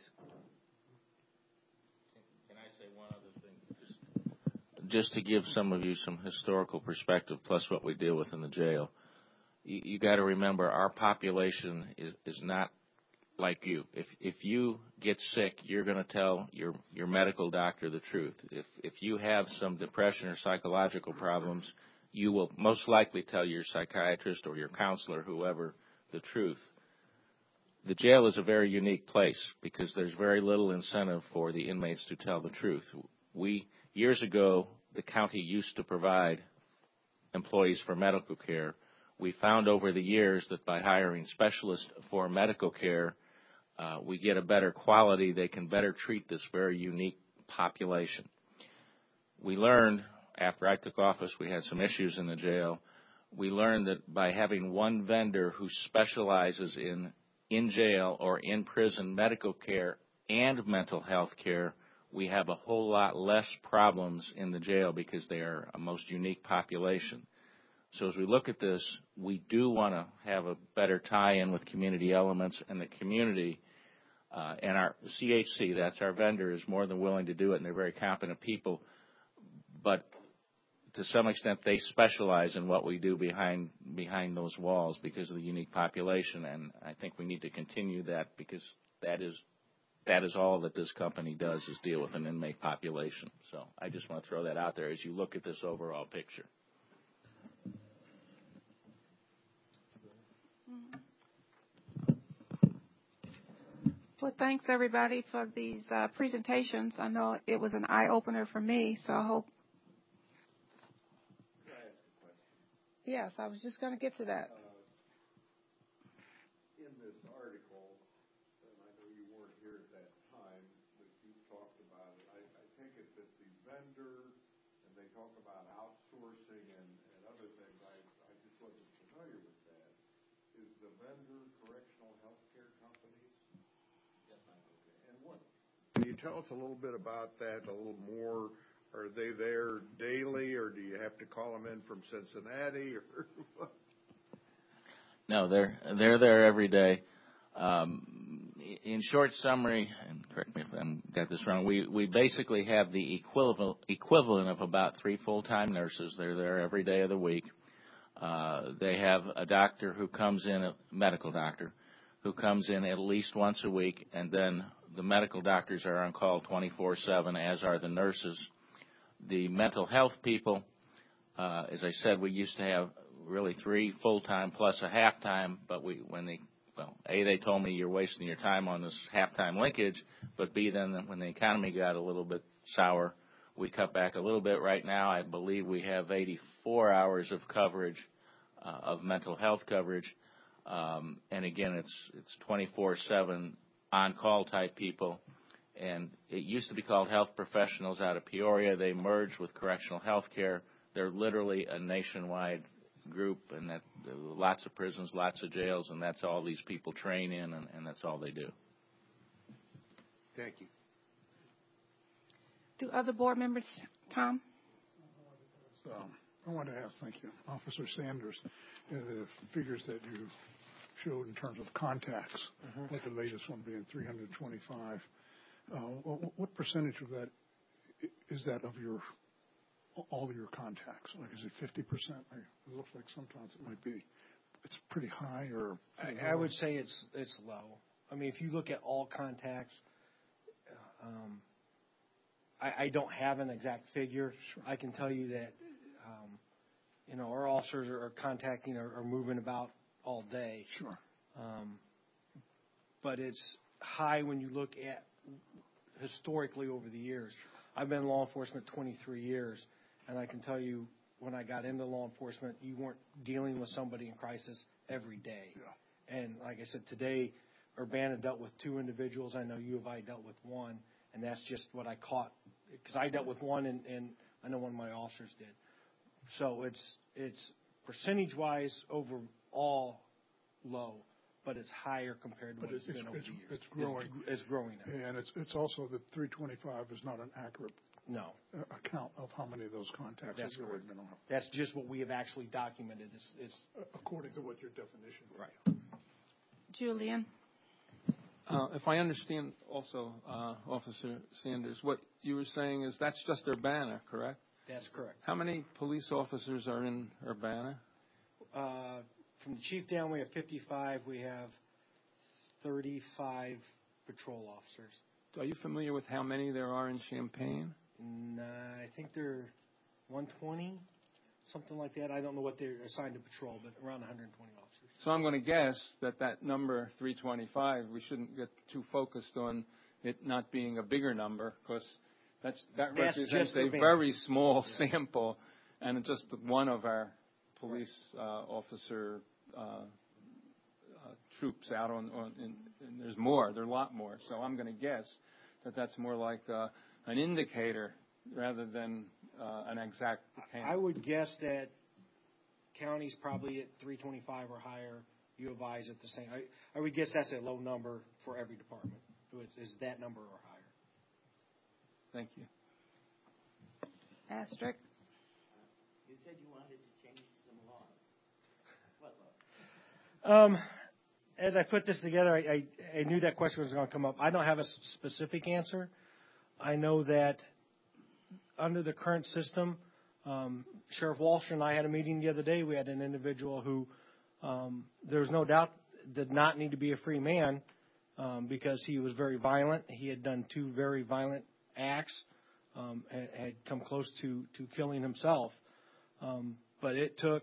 Just to give some of you some historical perspective, plus what we deal with in the jail, you, you got to remember our population is, is not like you. If if you get sick, you're going to tell your your medical doctor the truth. If if you have some depression or psychological problems, you will most likely tell your psychiatrist or your counselor, whoever, the truth. The jail is a very unique place because there's very little incentive for the inmates to tell the truth. We Years ago, the county used to provide employees for medical care. We found over the years that by hiring specialists for medical care, uh, we get a better quality. They can better treat this very unique population. We learned, after I took office, we had some issues in the jail. We learned that by having one vendor who specializes in in jail or in prison medical care and mental health care, we have a whole lot less problems in the jail because they are a most unique population. So as we look at this, we do want to have a better tie-in with community elements, and the community uh, and our C H C, that's our vendor, is more than willing to do it, and they're very competent people. But to some extent, they specialize in what we do behind behind those walls because of the unique population, and I think we need to continue that because that is That is all that this company does, is deal with an inmate population. So I just want to throw that out there as you look at this overall picture. Well, thanks everybody for these uh, presentations. I know it was an eye-opener for me, so I hope. Can I ask a question? Yes, I was just going to get to that. Uh, in this article, and I know you weren't here at that time, but you talked about it. I, I take it that the vendor, and they talk about outsourcing and, and other things. I, I just wasn't familiar with that. Is the vendor correctional health care companies? Yes, ma'am. Okay. And what? Can you tell us a little bit about that, a little more? Are they there daily, or do you have to call them in from Cincinnati, or what? No, they're they're there every day. Um, in short summary, and correct me if I got this wrong, we, we basically have the equivalent equivalent of about three full-time nurses. They're there every day of the week. Uh, they have a doctor who comes in, a medical doctor, who comes in at least once a week, and then the medical doctors are on call twenty-four seven, as are the nurses. The mental health people, uh, as I said, we used to have really three full-time plus a half-time, but we, when they, well, A, they told me you're wasting your time on this half-time linkage, but B, then when the economy got a little bit sour, we cut back a little bit. Right now, I believe we have eighty-four hours of coverage, uh, of mental health coverage, um, and again, it's it's twenty-four seven on-call type people. And it used to be called Health Professionals out of Peoria. They merged with Correctional Health Care. They're literally a nationwide group, and that lots of prisons, lots of jails, and that's all these people train in, and, and that's all they do. Thank you. Do other board members, Tom? Um, I want to ask, thank you, Officer Sanders, uh, the figures that you showed in terms of contacts, mm-hmm. with the latest one being three hundred twenty-five. Uh, what, what percentage of that is that of your all of your contacts? Like, is it fifty percent? It looks like sometimes it might be. It's pretty high, or I, I would say it's it's low. I mean, if you look at all contacts, um, I, I don't have an exact figure. Sure. I can tell you that um, you know our officers are, are contacting or, or moving about all day. Sure. Um, but it's high when you look at historically over the years. I've been in law enforcement twenty-three years, and I can tell you when I got into law enforcement, you weren't dealing with somebody in crisis every day. Yeah. And like I said, today, Urbana dealt with two individuals. I know U of I dealt with one, and that's just what I caught, because I dealt with one, and, and I know one of my officers did. So it's it's percentage-wise overall low, but it's higher compared to but what it's, it's been over it's, the years. It's growing. It's, it's growing now. And it's it's also that three twenty-five is not an accurate no uh, account of how many of those contacts That's are really correct. mental health. That's just what we have actually documented. It's, it's uh, according to what your definition is. Right. Julian. Uh, if I understand also, uh, Officer Sanders, what you were saying is that's just Urbana, correct? That's correct. How many police officers are in Urbana? Uh, from the chief down, we have fifty-five. We have thirty-five patrol officers. Are you familiar with how many there are in Champaign? Nah, I think they're one twenty, something like that. I don't know what they're assigned to patrol, but around one hundred twenty officers. So I'm going to guess that that number, three twenty-five, we shouldn't get too focused on it not being a bigger number, because that's, that That's represents just a the very small yeah. sample, and just one of our police uh, officer uh, uh, troops out on, on in, and there's more, there are a lot more. So I'm going to guess that that's more like uh, an indicator rather than uh, an exact count. I would guess that county's probably at three twenty-five or higher. U of I's at the same. I, I would guess that's a low number for every department. Is, is that number or higher? Thank you. Asterisk. You said you wanted to change some laws. What laws? Um, as I put this together, I, I, I knew that question was going to come up. I don't have a specific answer. I know that under the current system, um, Sheriff Walsh and I had a meeting the other day. We had an individual who, um, there's no doubt, did not need to be a free man um, because he was very violent. He had done two very violent acts, um, had, had come close to, to killing himself. Um, but it took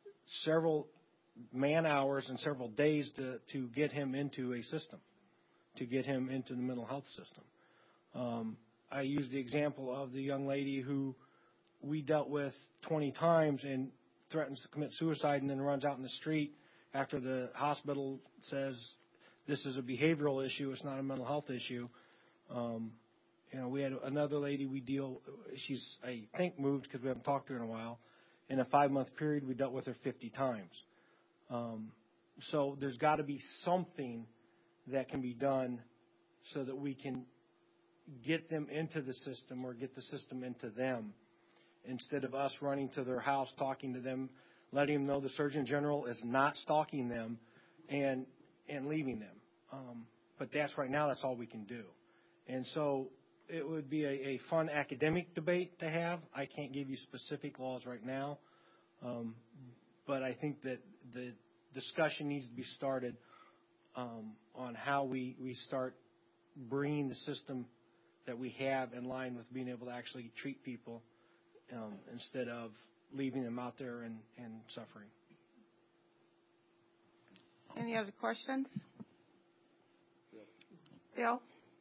several man hours and several days to, to get him into a system. to get him into the mental health system. Um, I use the example of the young lady who we dealt with twenty times and threatens to commit suicide and then runs out in the street after the hospital says this is a behavioral issue, it's not a mental health issue. Um, you know, we had another lady we deal, she's, I think, moved because we haven't talked to her in a while. In a five-month period, we dealt with her fifty times. Um, so there's got to be something that can be done so that we can get them into the system or get the system into them instead of us running to their house, talking to them, letting them know the Surgeon General is not stalking them and and leaving them. Um, but that's right now, that's all we can do. And so it would be a, a fun academic debate to have. I can't give you specific laws right now, um, but I think that the discussion needs to be started um, on how we, we start bringing the system that we have in line with being able to actually treat people um, instead of leaving them out there and, and suffering. Any other questions? Bill?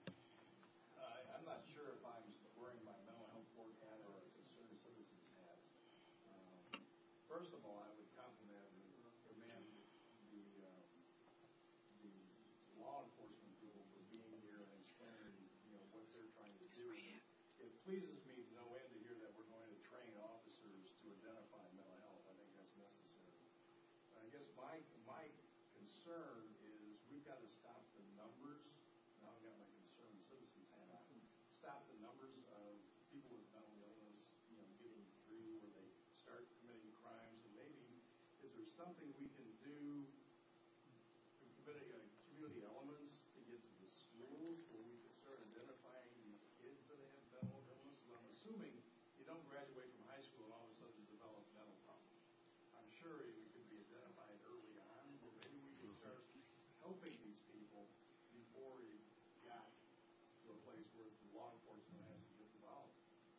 I'm not sure if I'm wearing my mental health board hat or a concerned citizens hat. Um, first of all, I would compliment and commend the, uh, the law enforcement people for being here and explaining, you know, what they're trying to do. It pleases me no end to hear that we're going to train officers to identify mental health. I think that's necessary. I guess my my concern is we've got to stop the numbers. Now I've got my concerned citizens hat on. Stop the numbers of people with mental illness, you know, getting through where they start committing crimes. And maybe is there something we can do, committing uh, community elements to get to the schools where we can start identifying these kids that have mental illness? I'm assuming you don't graduate from high school and all of a sudden develop mental problems. I'm sure it could be identified early on, but maybe we can start helping these people before we got to a place where the law enforcement has to get involved.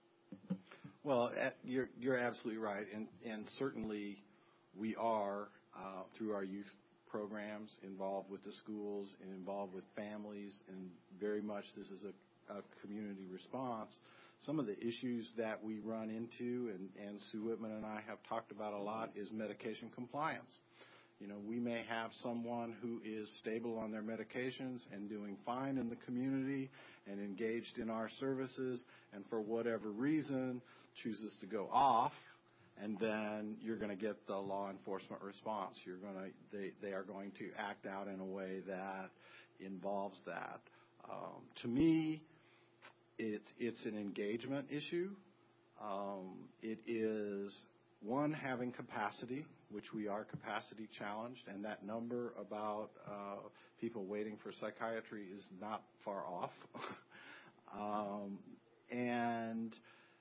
Well, at, you're you're absolutely right, and and certainly we are uh, through our youth programs involved with the schools and involved with families, and very much this is a, a community response. Some of the issues that we run into, and, and Sue Whitman and I have talked about a lot, is medication compliance. You know, we may have someone who is stable on their medications and doing fine in the community and engaged in our services, and for whatever reason chooses to go off, and then you're going to get the law enforcement response. You're going to they they are going to act out in a way that involves that. Um, to me, it's it's an engagement issue. Um, it is one, having capacity, which we are capacity challenged, and that number about uh, people waiting for psychiatry is not far off. um, and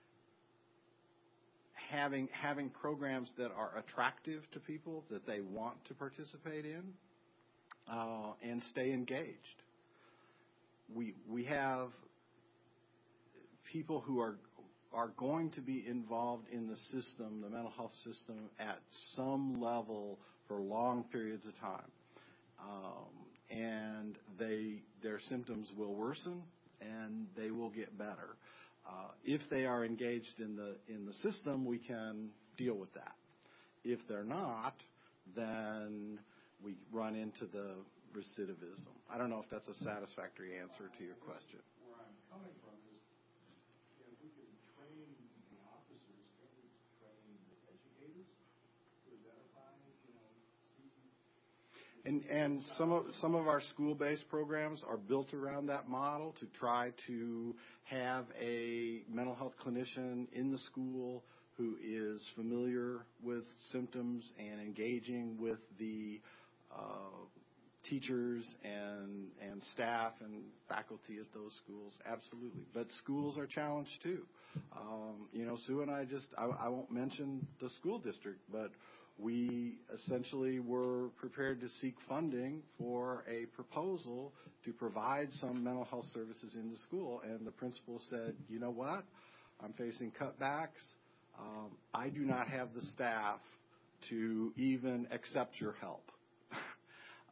having having programs that are attractive to people, that they want to participate in, uh, and stay engaged. We we have people who are are going to be involved in the system, the mental health system, at some level for long periods of time. Um, and they their symptoms will worsen and they will get better. Uh, if they are engaged in the in the system, we can deal with that. If they're not, then we run into the recidivism. I don't know if that's a satisfactory answer to your question. Where I'm coming from is, if we can train the officers, can we train the educators to identify, you know, see? And and some of some of our school-based programs are built around that model to try to have a mental health clinician in the school who is familiar with symptoms and engaging with the uh, teachers and and staff and faculty at those schools. Absolutely. But schools are challenged too. Um, you know, Sue and I just, I, I won't mention the school district, but we essentially were prepared to seek funding for a proposal to provide some mental health services in the school. And the principal said, you know what, I'm facing cutbacks. Um, I do not have the staff to even accept your help.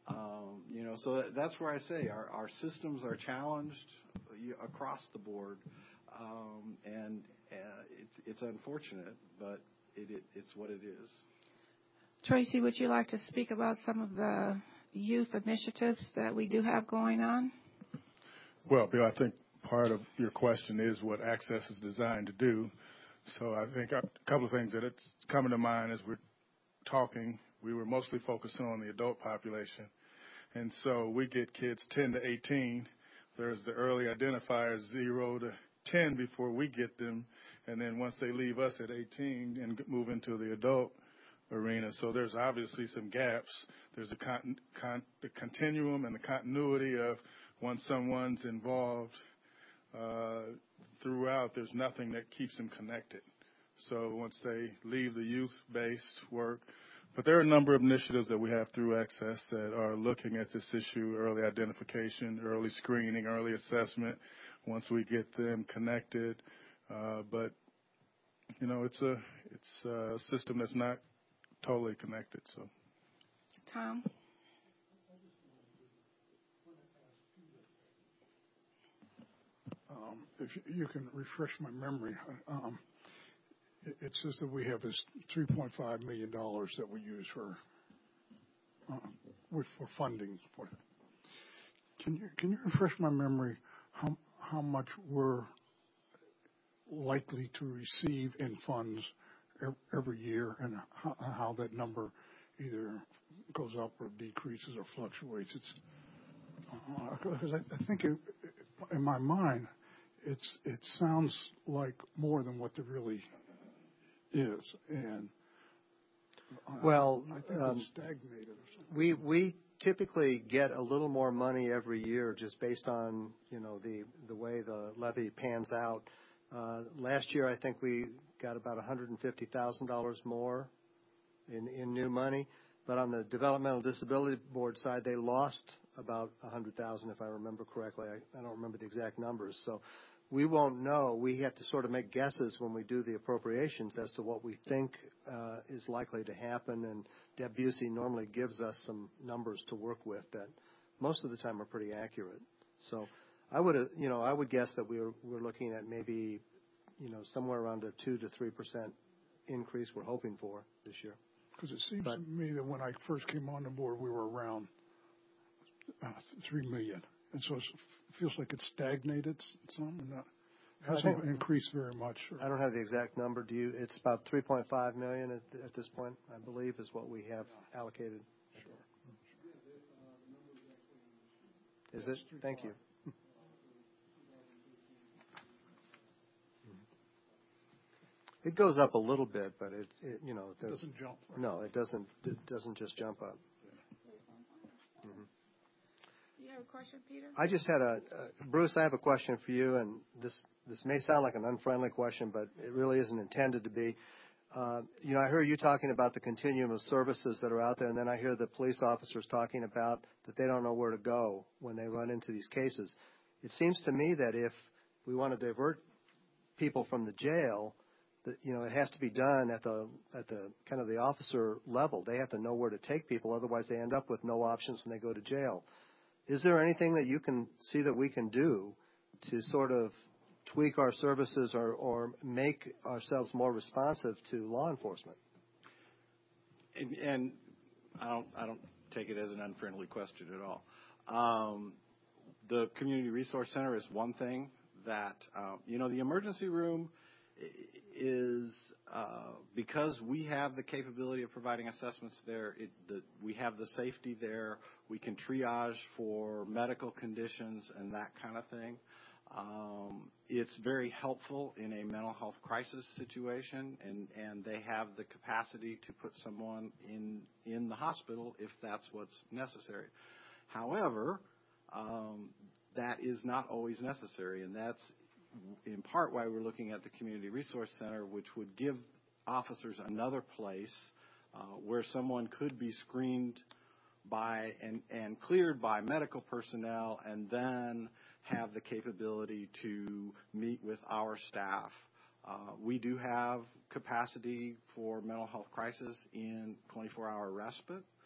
Um, you know, so that's where I say our, our systems are challenged across the board, um, and uh, it's, it's unfortunate, but it, it, it's what it is. Tracy, would you like to speak about some of the youth initiatives that we do have going on? Well, Bill, I think part of your question is what Access is designed to do. So I think a couple of things that it's coming to mind as we're talking. We were mostly focusing on the adult population. And so we get kids ten to eighteen. There's the early identifiers, zero to ten, before we get them. And then once they leave us at eighteen and move into the adult arena. So there's obviously some gaps. There's the, con- con- the continuum and the continuity of once someone's involved uh, throughout, there's nothing that keeps them connected. So once they leave the youth-based work, but there are a number of initiatives that we have through Access that are looking at this issue: early identification, early screening, early assessment, once we get them connected. Uh, but, you know, it's a, it's a system that's not totally connected. So, Tom? Um, if you can refresh my memory, um, it, it says that we have this three point five million dollars that we use for uh, with for funding. For can you can you refresh my memory how how much we're likely to receive in funds every year, and how, how that number either goes up or decreases or fluctuates? It's because uh, I, I think it, in my mind, it's it sounds like more than what there really is, and uh, well, I think um, it's stagnated or something. We we typically get a little more money every year just based on you know the the way the levy pans out. Uh, last year, I think we got about one hundred fifty thousand dollars more in in new money, but on the Developmental Disability Board side, they lost about one hundred thousand dollars, if I remember correctly. I, I don't remember the exact numbers. So we won't know. We have to sort of make guesses when we do the appropriations as to what we think uh, is likely to happen. And Deb Busey normally gives us some numbers to work with that most of the time are pretty accurate. So I would, you know, I would guess that we're we're looking at maybe, you know, somewhere around a two to three percent increase we're hoping for this year. Because it seems but, to me that when I first came on the board, we were around uh, three million, and so it feels like it's stagnated some, and not hasn't increased very much. Or, I don't have the exact number. Do you? It's about three point five million at, at this point, I believe, is what we have yeah. allocated. Sure. Is it? Thank you. It goes up a little bit, but it, it you know, it doesn't jump. Right? No, it doesn't. It doesn't just jump up. Yeah. Mm-hmm. Do you have a question, Peter? I just had a uh, Bruce. I have a question for you, and this this may sound like an unfriendly question, but it really isn't intended to be. Uh, you know, I hear you talking about the continuum of services that are out there, and then I hear the police officers talking about that they don't know where to go when they run into these cases. It seems to me that if we want to divert people from the jail, that, you know, it has to be done at the at the kind of the officer level. They have to know where to take people, otherwise they end up with no options and they go to jail. Is there anything that you can see that we can do to sort of tweak our services or, or make ourselves more responsive to law enforcement? And, and I don't I don't take it as an unfriendly question at all. Um, the Community Resource Center is one thing that, uh, you know, the emergency room is, uh, because we have the capability of providing assessments there, it, the, we have the safety there, we can triage for medical conditions and that kind of thing. Um, it's very helpful in a mental health crisis situation, and, and they have the capacity to put someone in, in the hospital if that's what's necessary. However, um, that is not always necessary, and that's in part why we're looking at the Community Resource Center, which would give officers another place uh, where someone could be screened by and, and cleared by medical personnel and then have the capability to meet with our staff. Uh, we do have capacity for mental health crisis in twenty-four hour respite.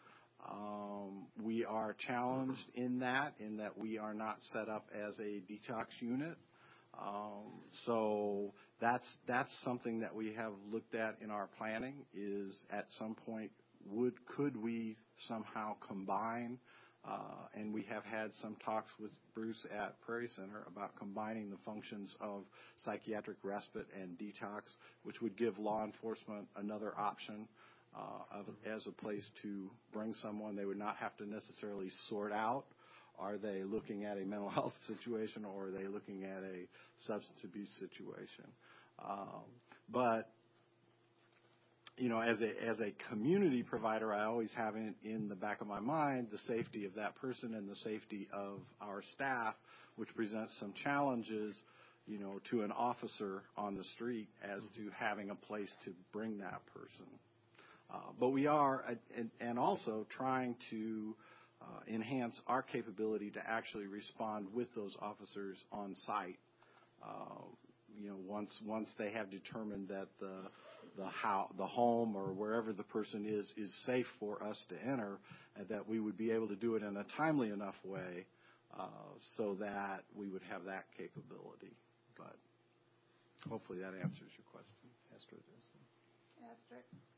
Um, we are challenged in that, in that we are not set up as a detox unit. Um, so that's that's something that we have looked at in our planning. Is at some point would could we somehow combine? Uh, and we have had some talks with Bruce at Prairie Center about combining the functions of psychiatric respite and detox, which would give law enforcement another option. Uh, of, as a place to bring someone. They would not have to necessarily sort out, are they looking at a mental health situation or are they looking at a substance abuse situation. Um, but, you know, as a, as a community provider, I always have in, in the back of my mind the safety of that person and the safety of our staff, which presents some challenges, you know, to an officer on the street as to having a place to bring that person. Uh, but we are, uh, and, and also trying to uh, enhance our capability to actually respond with those officers on site. Uh, you know, once once they have determined that the the how the home or wherever the person is is safe for us to enter, and that we would be able to do it in a timely enough way uh, so that we would have that capability. But hopefully that answers your question, Astrid. Astrid.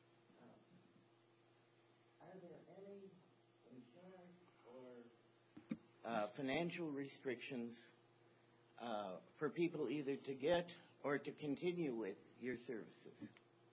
Are there any insurance or uh, financial restrictions uh, for people either to get or to continue with your services?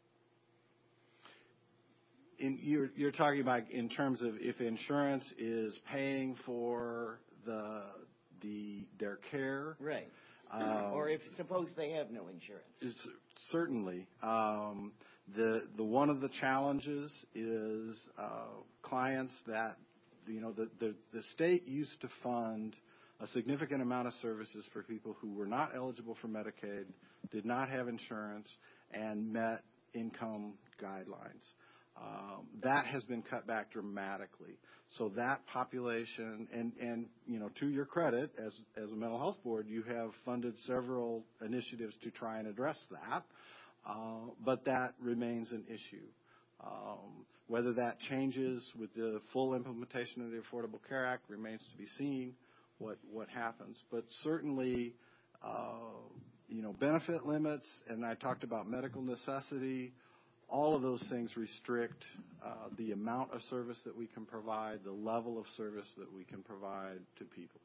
In, you're, you're talking about in terms of if insurance is paying for the the their care, right? Um, or if suppose they have no insurance. It's, certainly. Um, The, the one of the challenges is uh, clients that, you know, the, the, the state used to fund a significant amount of services for people who were not eligible for Medicaid, did not have insurance, and met income guidelines. Um, that has been cut back dramatically. So that population, and, and you know, to your credit, as, as a mental health board, you have funded several initiatives to try and address that. Uh, but that remains an issue. Um, whether that changes with the full implementation of the Affordable Care Act remains to be seen. What what happens, but certainly, uh, you know, benefit limits, and I talked about medical necessity. All of those things restrict uh, the amount of service that we can provide, the level of service that we can provide to people.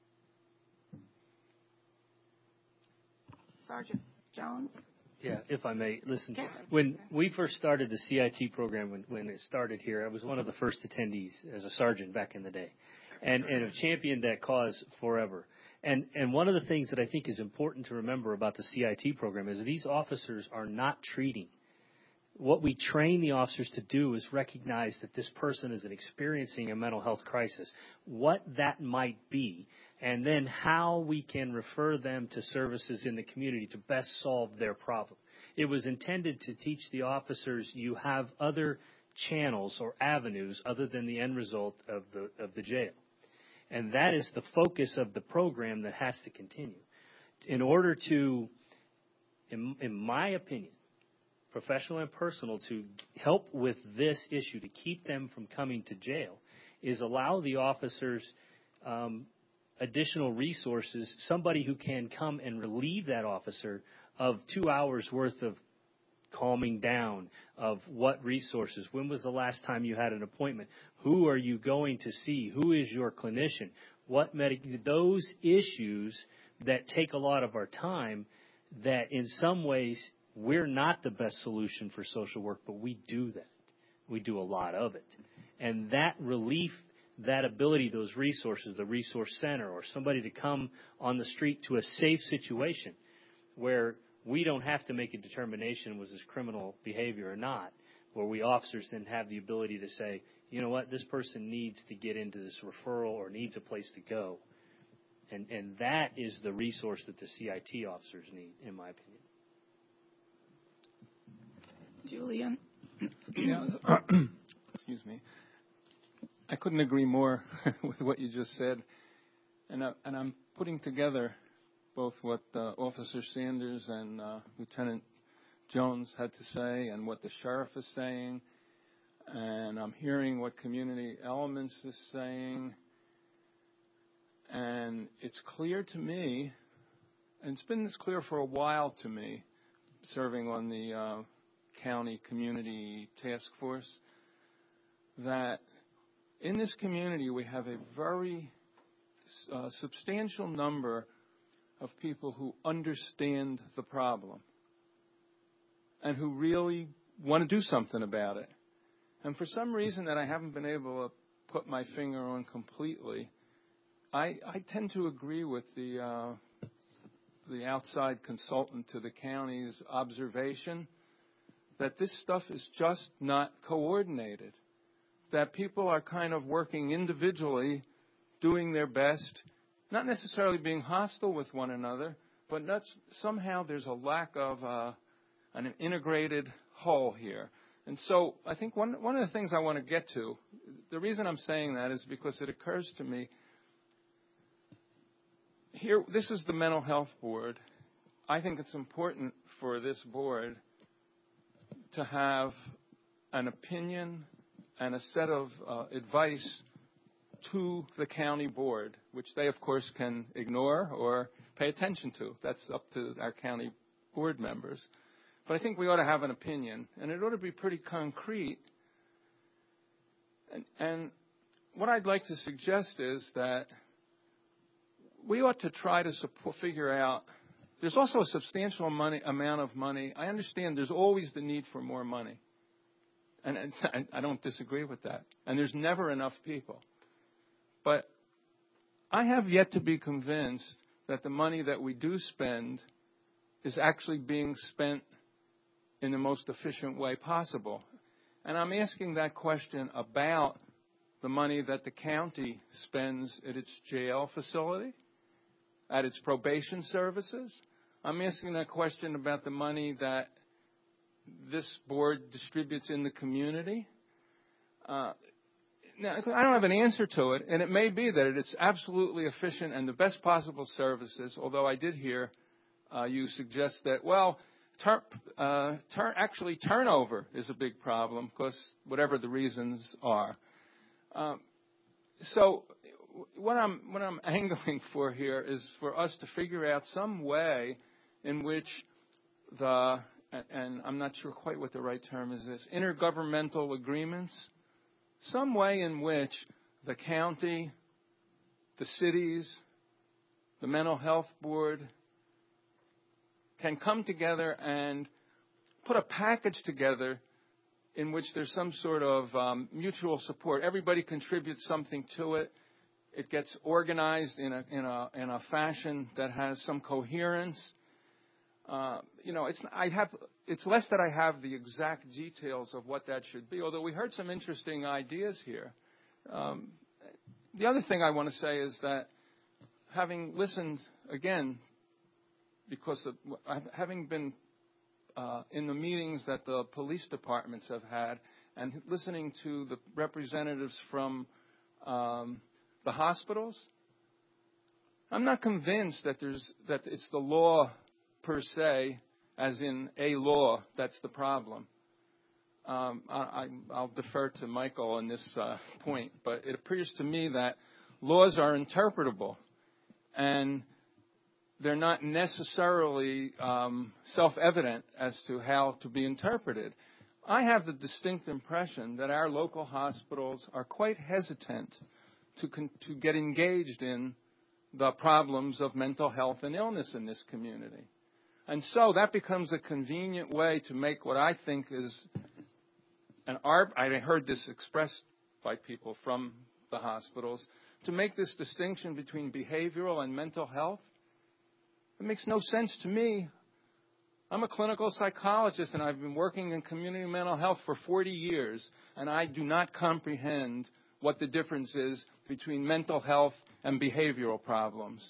Sergeant Jones. Yeah, if I may, listen, when we first started the C I T program, when, when it started here, I was one of the first attendees as a sergeant back in the day, and, and have championed that cause forever. And, and one of the things that I think is important to remember about the C I T program is these officers are not treating. What we train the officers to do is recognize that this person is experiencing a mental health crisis, what that might be, and then how we can refer them to services in the community to best solve their problem. It was intended to teach the officers you have other channels or avenues other than the end result of the of the jail. And that is the focus of the program that has to continue. In order to, in, in my opinion, professional and personal, to help with this issue, to keep them from coming to jail, is allow the officers um, additional resources, somebody who can come and relieve that officer of two hours worth of calming down, of what resources, when was the last time you had an appointment, who are you going to see, who is your clinician, what medic, those issues that take a lot of our time, that in some ways we're not the best solution for social work, but we do that. We do a lot of it. And that relief, that ability, those resources, the resource center, or somebody to come on the street to a safe situation where we don't have to make a determination was this criminal behavior or not, where we officers then have the ability to say, you know what, this person needs to get into this referral or needs a place to go. And, and that is the resource that the C I T officers need, in my opinion. Julian. Yeah, excuse me. I couldn't agree more with what you just said, and I, and I'm putting together both what uh, Officer Sanders and uh, Lieutenant Jones had to say, and what the sheriff is saying, and I'm hearing what Community Elements is saying, and it's clear to me, and it's been this clear for a while to me, serving on the uh, county community task force, that in this community we have a very uh, substantial number of people who understand the problem and who really want to do something about it. And for some reason that I haven't been able to put my finger on completely, I, I tend to agree with the uh, the outside consultant to the county's observation that this stuff is just not coordinated, that people are kind of working individually, doing their best, not necessarily being hostile with one another, but not, somehow there's a lack of uh, an integrated whole here. And so I think one, one of the things I want to get to, the reason I'm saying that is because it occurs to me, here, this is the Mental Health Board. I think it's important for this board to have an opinion and a set of uh, advice to the county board, which they, of course, can ignore or pay attention to. That's up to our county board members. But I think we ought to have an opinion, and it ought to be pretty concrete. And, and what I'd like to suggest is that we ought to try to support, figure out, there's also a substantial money, amount of money. I understand there's always the need for more money. And it's, I, I don't disagree with that. And there's never enough people. But I have yet to be convinced that the money that we do spend is actually being spent in the most efficient way possible. And I'm asking that question about the money that the county spends at its jail facility, at its probation services. I'm asking that question about the money that this board distributes in the community. Uh, now, I don't have an answer to it, and it may be that it's absolutely efficient and the best possible services, although I did hear uh, you suggest that, well, tur- uh, tur- actually turnover is a big problem, because whatever the reasons are. Um, so what I'm what I'm angling for here is for us to figure out some way in which the, and I'm not sure quite what the right term is this, intergovernmental agreements, some way in which the county, the cities, the mental health board can come together and put a package together in which there's some sort of um, mutual support. Everybody contributes something to it. It gets organized in a in a in a fashion that has some coherence. Uh, you know, it's I have it's less that I have the exact details of what that should be. Although we heard some interesting ideas here. Um, the other thing I want to say is that having listened again, because of, having been uh, in the meetings that the police departments have had, and listening to the representatives from um, the hospitals, I'm not convinced that there's that it's the law per se, as in a law, that's the problem. Um, I, I, I'll defer to Michael on this uh, point, but it appears to me that laws are interpretable, and they're not necessarily um, self-evident as to how to be interpreted. I have the distinct impression that our local hospitals are quite hesitant to, con- to get engaged in the problems of mental health and illness in this community. And so that becomes a convenient way to make what I think is an art. I heard this expressed by people from the hospitals, to make this distinction between behavioral and mental health. It makes no sense to me. I'm a clinical psychologist, and I've been working in community mental health for forty years, and I do not comprehend what the difference is between mental health and behavioral problems.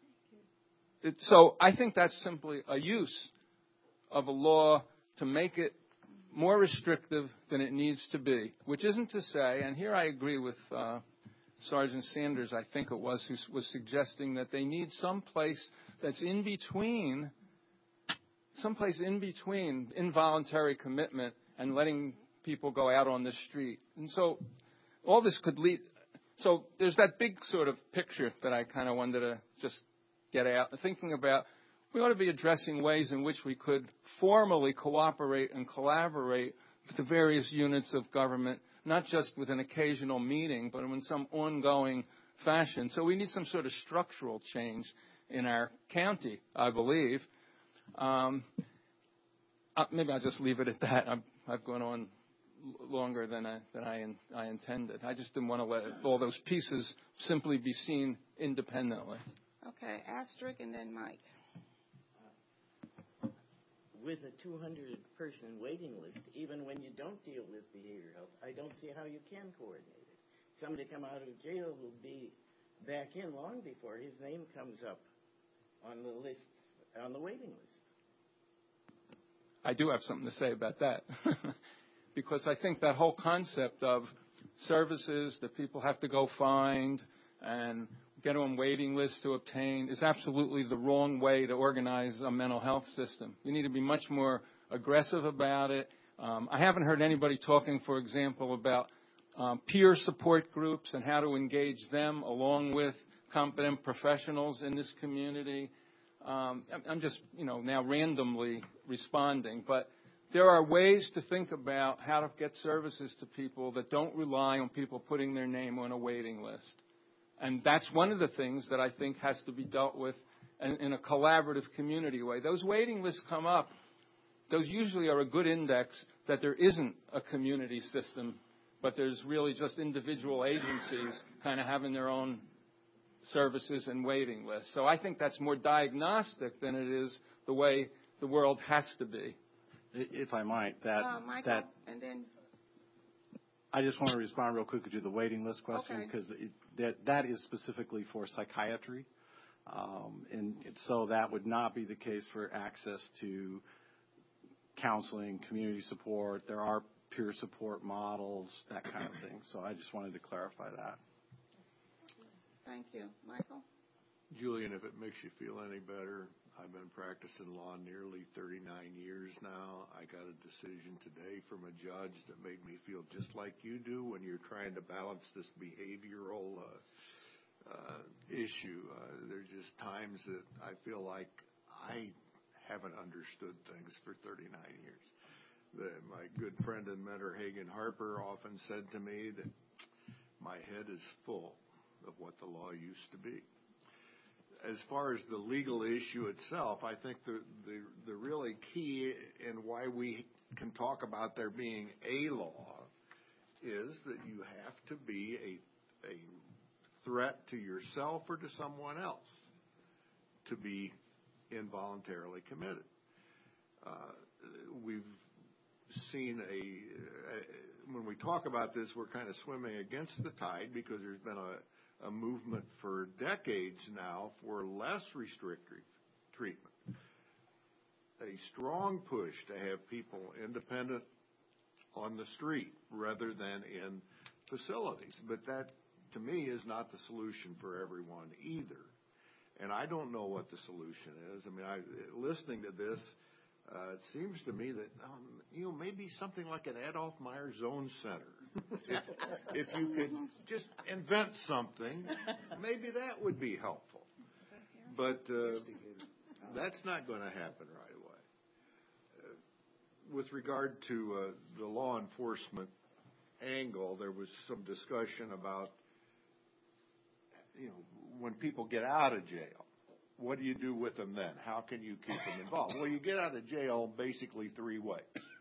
It, so I think that's simply a use of a law to make it more restrictive than it needs to be, which isn't to say, and here I agree with uh, Sergeant Sanders, I think it was, who was suggesting that they need some place that's in between, someplace in between involuntary commitment and letting people go out on the street. And so all this could lead. So there's that big sort of picture that I kind of wanted to just get out, thinking about we ought to be addressing ways in which we could formally cooperate and collaborate with the various units of government, not just with an occasional meeting, but in some ongoing fashion. So we need some sort of structural change in our county, I believe. Um, uh, maybe I'll just leave it at that. I'm, I've gone on longer than I, than I, in, I intended. I just didn't want to let all those pieces simply be seen independently. Okay, Astrid and then Mike. With a two hundred person waiting list, even when you don't deal with behavioral health, I don't see how you can coordinate it. Somebody come out of jail will be back in long before his name comes up on the list, on the waiting list. I do have something to say about that. Because I think that whole concept of services that people have to go find and get on waiting lists to obtain is absolutely the wrong way to organize a mental health system. You need to be much more aggressive about it. Um, I haven't heard anybody talking, for example, about um, peer support groups and how to engage them along with competent professionals in this community. Um, I'm just, you know, now randomly responding, but there are ways to think about how to get services to people that don't rely on people putting their name on a waiting list. And that's one of the things that I think has to be dealt with in, in a collaborative community way. Those waiting lists come up. Those usually are a good index that there isn't a community system, but there's really just individual agencies kind of having their own services and waiting lists. So I think that's more diagnostic than it is the way the world has to be. If I might, that uh, Michael, that and then I just want to respond real quickly to the waiting list question because okay. that that is specifically for psychiatry, um, and so that would not be the case for access to counseling, community support. There are peer support models, that kind of thing. So I just wanted to clarify that. Thank you, Michael. Julian, if it makes you feel any better, I've been practicing law nearly thirty-nine years now. I got a decision today from a judge that made me feel just like you do when you're trying to balance this behavioral uh, uh, issue. Uh, there's just times that I feel like I haven't understood things for thirty-nine years. The, my good friend and mentor, Hagen Harper, often said to me that my head is full of what the law used to be. As far as the legal issue itself, I think the, the, the really key in why we can talk about there being a law is that you have to be a, a threat to yourself or to someone else to be involuntarily committed. Uh, we've seen a, a, when we talk about this, we're kind of swimming against the tide because there's been a a movement for decades now for less restrictive treatment. A strong push to have people independent on the street rather than in facilities. But that, to me, is not the solution for everyone either. And I don't know what the solution is. I mean, I, listening to this, uh, it seems to me that, um, you know, maybe something like an Adolph Meyer Zone Center. if, if you could just invent something, maybe that would be helpful. But uh, that's not going to happen right away. Uh, with regard to uh, the law enforcement angle, there was some discussion about, you know, when people get out of jail, what do you do with them then? How can you keep them involved? Well, you get out of jail basically three ways.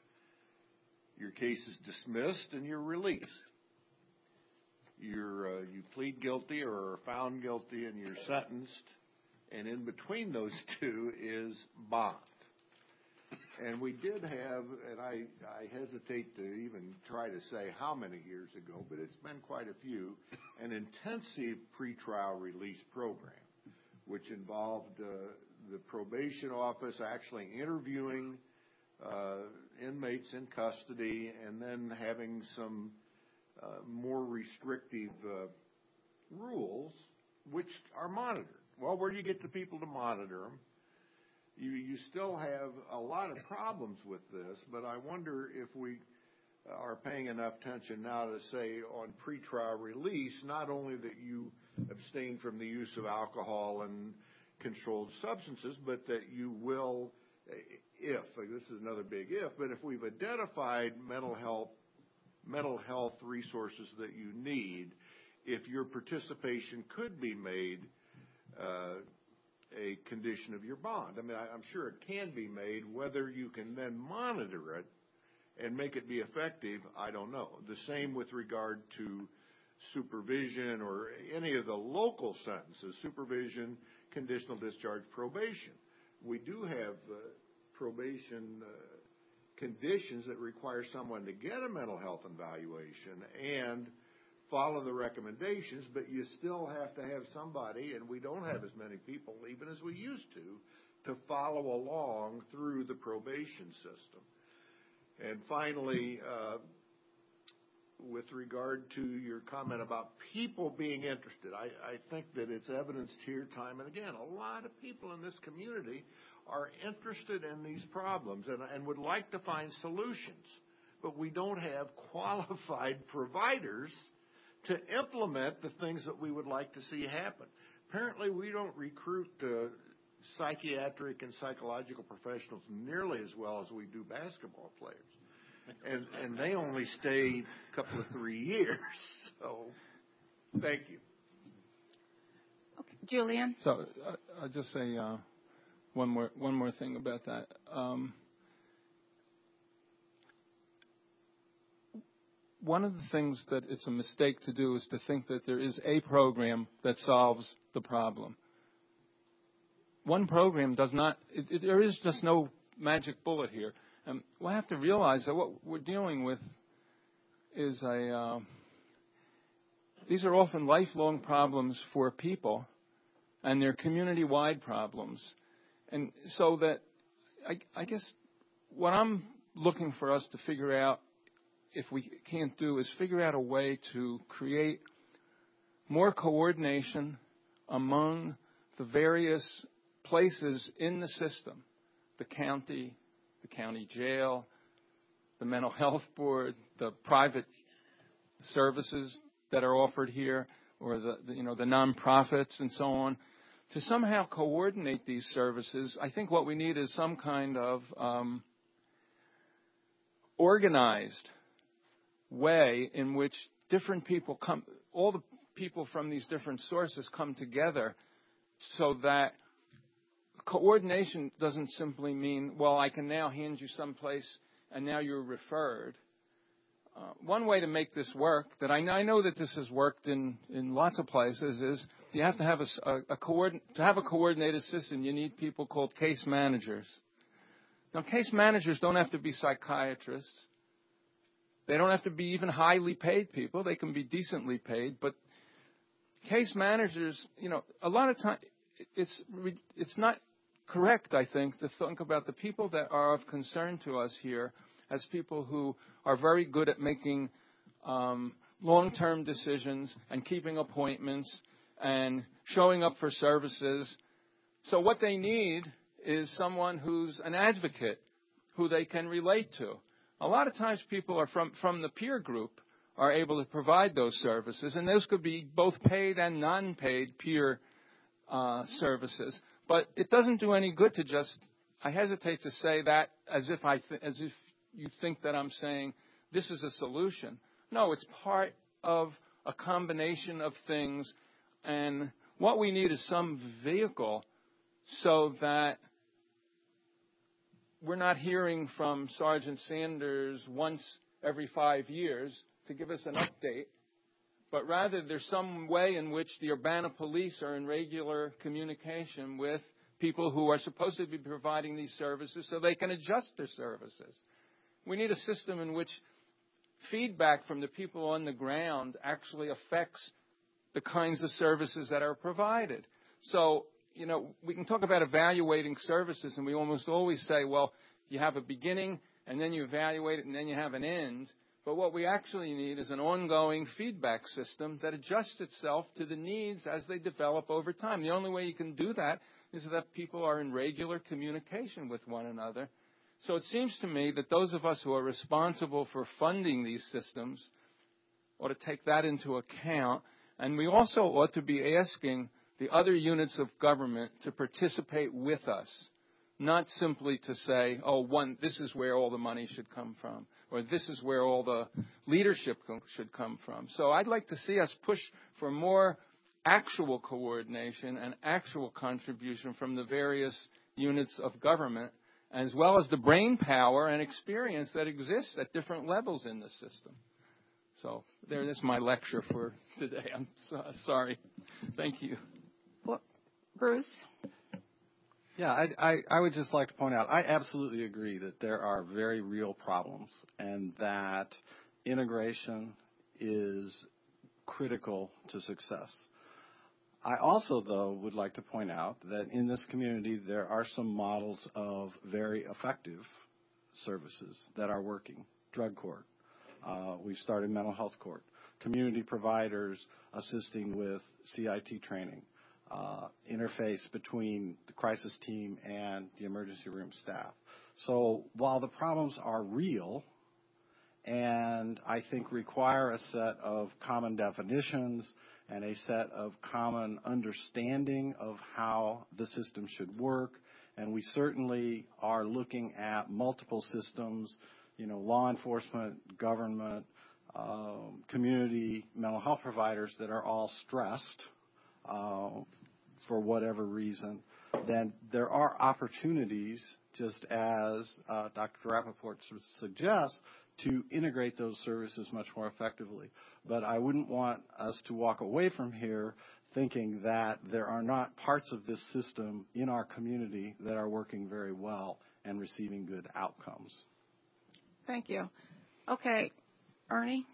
Your case is dismissed and you're released. You're, uh, you plead guilty or are found guilty and you're sentenced. And in between those two is bond. And we did have, and I, I hesitate to even try to say how many years ago, but it's been quite a few, an intensive pretrial release program, which involved uh, the probation office actually interviewing uh, inmates in custody and then having some uh, more restrictive uh, rules, which are monitored. Well, where do you get the people to monitor them? You, you still have a lot of problems with this, but I wonder if we are paying enough attention now to say on pretrial release, not only that you abstain from the use of alcohol and controlled substances, but that you will, if, like this is another big if, but if we've identified mental health, mental health resources that you need, if your participation could be made uh, a condition of your bond. I mean, I, I'm sure it can be made. Whether you can then monitor it and make it be effective, I don't know. The same with regard to supervision or any of the local sentences, supervision, conditional discharge, probation. We do have uh, probation uh, conditions that require someone to get a mental health evaluation and follow the recommendations, but you still have to have somebody, and we don't have as many people even as we used to, to follow along through the probation system. And finally, uh, with regard to your comment about people being interested, I, I think that it's evidenced here time and again. A lot of people in this community are interested in these problems and, and would like to find solutions, but we don't have qualified providers to implement the things that we would like to see happen. Apparently, we don't recruit uh, psychiatric and psychological professionals nearly as well as we do basketball players. And, and they only stay a couple of three years. So, thank you. Okay, Julian. So uh, I'll just say uh, one more one more thing about that. Um, one of the things that it's a mistake to do is to think that there is a program that solves the problem. One program does not. It, it, there is just no magic bullet here. Um, we have to realize that what we're dealing with is a, uh, these are often lifelong problems for people, and they're community-wide problems. And so that, I, I guess, what I'm looking for us to figure out, if we can't do, is figure out a way to create more coordination among the various places in the system, the county, the county jail, the mental health board, the private services that are offered here, or the, the you know the nonprofits and so on, to somehow coordinate these services. I think what we need is some kind of um, organized way in which different people come, all the people from these different sources come together, so that coordination doesn't simply mean, well, I can now hand you someplace and now you're referred. Uh, one way to make this work, that I know, I know that this has worked in, in lots of places, is you have to have a, a, a coordin- to have a coordinated system, you need people called case managers. Now, case managers don't have to be psychiatrists. They don't have to be even highly paid people. They can be decently paid. But case managers, you know, a lot of time, it's it's not correct, I think, to think about the people that are of concern to us here as people who are very good at making um, long-term decisions and keeping appointments and showing up for services. So what they need is someone who's an advocate, who they can relate to. A lot of times people are from, from the peer group are able to provide those services, and those could be both paid and non-paid peer uh, services. But it doesn't do any good to just, I hesitate to say that as if I th- as if you think that I'm saying this is a solution. No, it's part of a combination of things, and what we need is some vehicle so that we're not hearing from Sergeant Sanders once every five years to give us an update, but rather there's some way in which the Urbana police are in regular communication with people who are supposed to be providing these services so they can adjust their services. We need a system in which feedback from the people on the ground actually affects the kinds of services that are provided. So, you know, we can talk about evaluating services, and we almost always say, well, you have a beginning, and then you evaluate it, and then you have an end. But what we actually need is an ongoing feedback system that adjusts itself to the needs as they develop over time. The only way you can do that is that people are in regular communication with one another So it seems to me that those of us who are responsible for funding these systems ought to take that into account. And we also ought to be asking the other units of government to participate with us, not simply to say, oh, one, this is where all the money should come from, or this is where all the leadership should come from. So I'd like to see us push for more actual coordination and actual contribution from the various units of government, as well as the brain power and experience that exists at different levels in the system. So there is my lecture for today. I'm so, sorry. Thank you. Well, Bruce? Yeah, I, I, I would just like to point out, I absolutely agree that there are very real problems and that integration is critical to success. I also, though, would like to point out that in this community there are some models of very effective services that are working. Drug court. Uh, we've started mental health court. Community providers assisting with C I T training. Uh, interface between the crisis team and the emergency room staff. So while the problems are real and I think require a set of common definitions and a set of common understanding of how the system should work, and we certainly are looking at multiple systems, you know, law enforcement, government, um, community, mental health providers that are all stressed uh, for whatever reason, then there are opportunities, just as uh, Doctor Rappaport suggests, to integrate those services much more effectively. But I wouldn't want us to walk away from here thinking that there are not parts of this system in our community that are working very well and receiving good outcomes. Thank you. Okay, Ernie?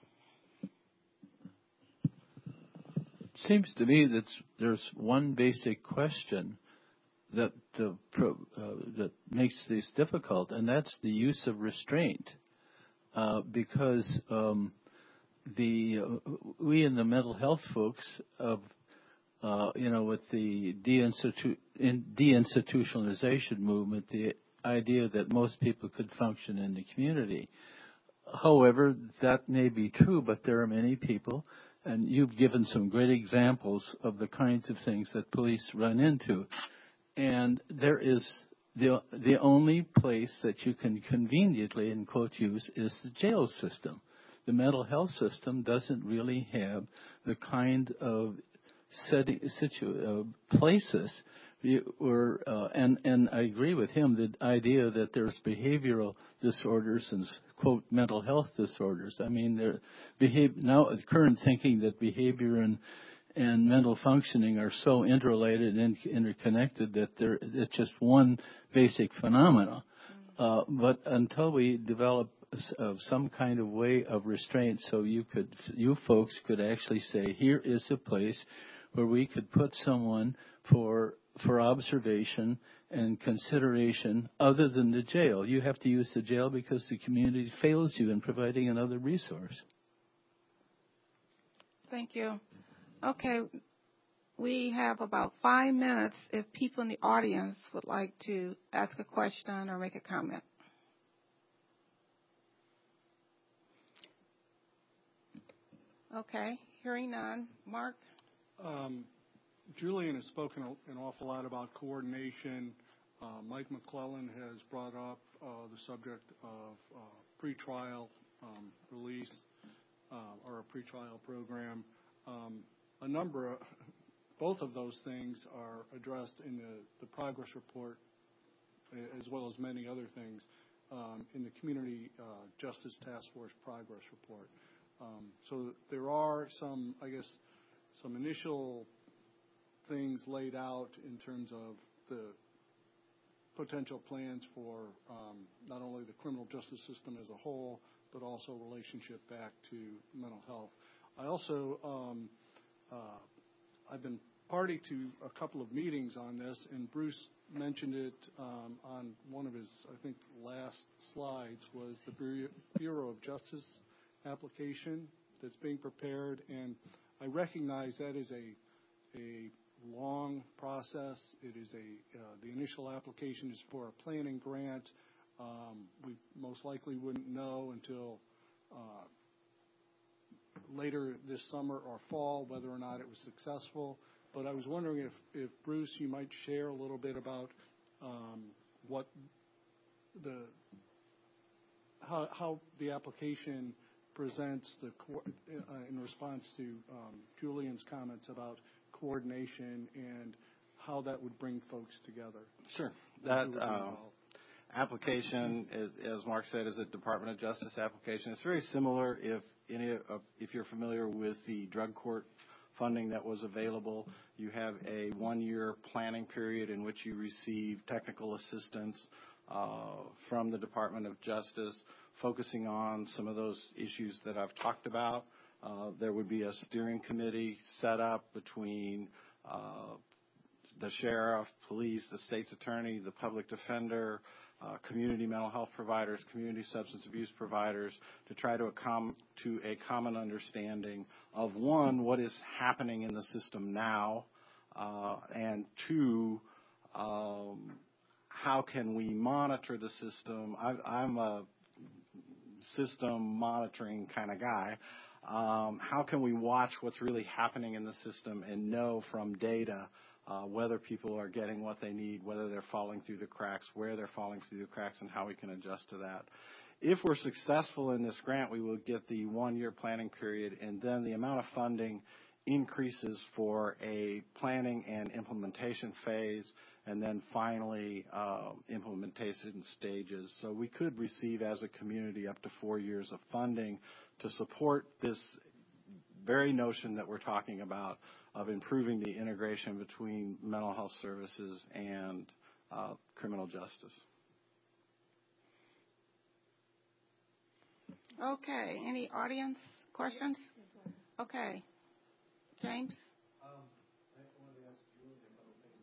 It seems to me that there's one basic question that uh, pro, uh, that makes this difficult, and that's the use of restraint. Uh, because um, the uh, we in the mental health folks, of, uh, you know, with the deinstitu- in deinstitutionalization movement, the idea that most people could function in the community. However, that may be true, but there are many people, and you've given some great examples of the kinds of things that police run into. And there is the the only place that you can conveniently, in quote, use is the jail system. The mental health system doesn't really have the kind of setting, situ, uh, places where, uh, and, and I agree with him, the idea that there's behavioral disorders and, quote, mental health disorders. I mean, there behave, now current thinking that behavior and and mental functioning are so interrelated and interconnected that they're, it's just one basic phenomena. Uh, but until we develop uh, some kind of way of restraint, so you could, you folks could actually say, here is a place where we could put someone for for observation and consideration other than the jail. You have to use the jail because the community fails you in providing another resource. Thank you. Okay, we have about five minutes if people in the audience would like to ask a question or make a comment. Okay, hearing none. Mark? Um, Julian has spoken an awful lot about coordination. Uh, Mike McClellan has brought up uh, the subject of uh, pretrial um, release uh, or a pretrial program. Um, a number of, both of those things are addressed in the, the progress report, as well as many other things, um, in the Community uh, Justice Task Force progress report. Um, so there are some, I guess, some initial things laid out in terms of the potential plans for um, not only the criminal justice system as a whole, but also relationship back to mental health. I also, um, uh, I've been party to a couple of meetings on this, and Bruce mentioned it um, on one of his, I think, last slides, was the Bureau of Justice application that's being prepared, and I recognize that is a a long process. It is a uh, the initial application is for a planning grant. Um, we most likely wouldn't know until uh, later this summer or fall whether or not it was successful. But I was wondering if, if Bruce, you might share a little bit about um, what the how, how the application presents the co- uh, in response to um, Julian's comments about coordination and how that would bring folks together. Sure. That uh, application, is, as Mark said, is a Department of Justice application. It's very similar if any uh, if you're familiar with the drug court funding that was available. You have a one-year planning period in which you receive technical assistance uh, from the Department of Justice, focusing on some of those issues that I've talked about. Uh, there would be a steering committee set up between uh, the sheriff, police, the state's attorney, the public defender, uh, community mental health providers, community substance abuse providers, to try to come to a common understanding of, one, what is happening in the system now, uh, and two, um, how can we monitor the system. I, I'm a system monitoring kind of guy. Um, how can we watch what's really happening in the system and know from data Uh, whether people are getting what they need, whether they're falling through the cracks, where they're falling through the cracks, and how we can adjust to that. If we're successful in this grant, we will get the one-year planning period, and then the amount of funding increases for a planning and implementation phase, and then finally uh, implementation stages. So we could receive, as a community, up to four years of funding to support this very notion that we're talking about of improving the integration between mental health services and uh, criminal justice. Okay. Any audience questions? Okay. James? Um, I wanted to ask Julie a couple things.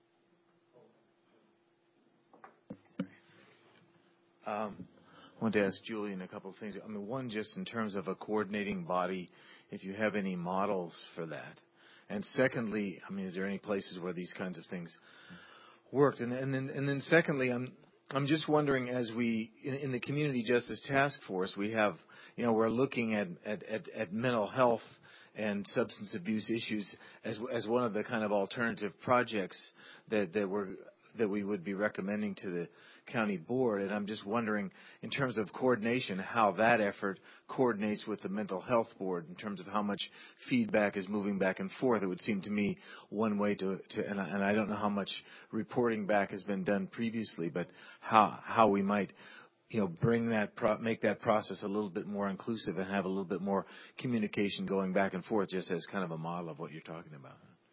One, Um, I wanted to ask Julian a couple of things. I mean, one, just in terms of a coordinating body, if you have any models for that. And secondly, I mean, is there any places where these kinds of things worked? And, and then, and then secondly, I'm, I'm just wondering, as we, in, in the Community Justice Task Force, we have, you know, we're looking at, at, at, at mental health and substance abuse issues as, as one of the kind of alternative projects that, that we're, that we would be recommending to the county board. And I'm just wondering, in terms of coordination, how that effort coordinates with the mental health board in terms of how much feedback is moving back and forth. It would seem to me one way to, to and, I, and I don't know how much reporting back has been done previously, but how, how we might, you know, bring that, pro, make that process a little bit more inclusive and have a little bit more communication going back and forth, just as kind of a model of what you're talking about.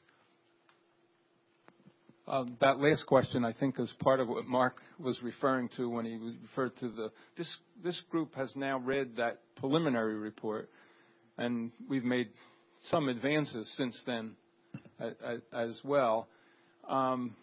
Uh, that last question, I think, is part of what Mark was referring to when he referred to the, this, this group has now read that preliminary report, and we've made some advances since then as, as well. Um,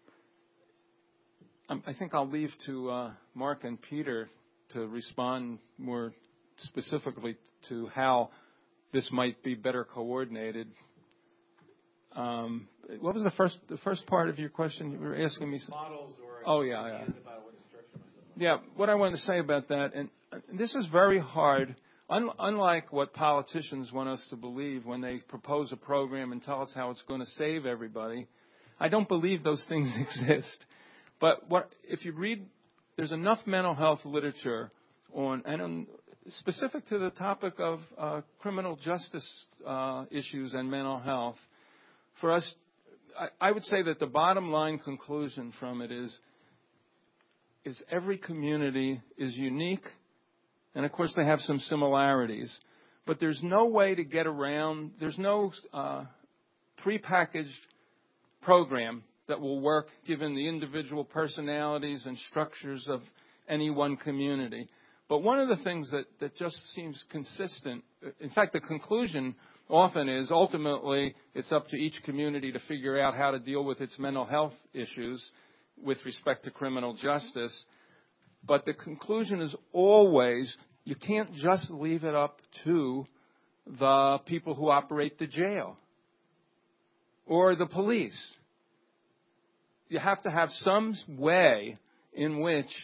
I think I'll leave to uh, Mark and Peter to respond more specifically to how this might be better coordinated. Um, what was the first the first part of your question? You were asking me. Models or oh yeah, yeah. About what the structure might look like. Yeah, what I wanted to say about that, and this is very hard. Un, unlike what politicians want us to believe when they propose a program and tell us how it's going to save everybody, I don't believe those things exist. But what if you read? There's enough mental health literature on and on, specific to the topic of uh, criminal justice uh, issues and mental health. For us, I, I would say that the bottom line conclusion from it is, is every community is unique, and of course they have some similarities, but there's no way to get around, there's no uh, prepackaged program that will work given the individual personalities and structures of any one community. But one of the things that, that just seems consistent, in fact, the conclusion often is ultimately it's up to each community to figure out how to deal with its mental health issues with respect to criminal justice. But the conclusion is always you can't just leave it up to the people who operate the jail or the police. You have to have some way in which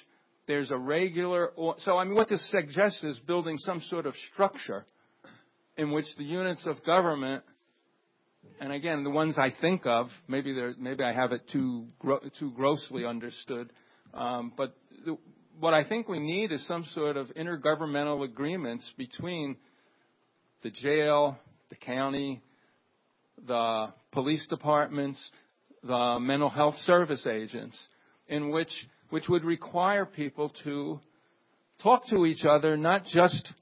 there's a regular, or, so I mean, what this suggests is building some sort of structure in which the units of government, and again, the ones I think of, maybe they're, maybe I have it too gro- too grossly understood, um, but the, what I think we need is some sort of intergovernmental agreements between the jail, the county, the police departments, the mental health service agents, in which which would require people to talk to each other, not just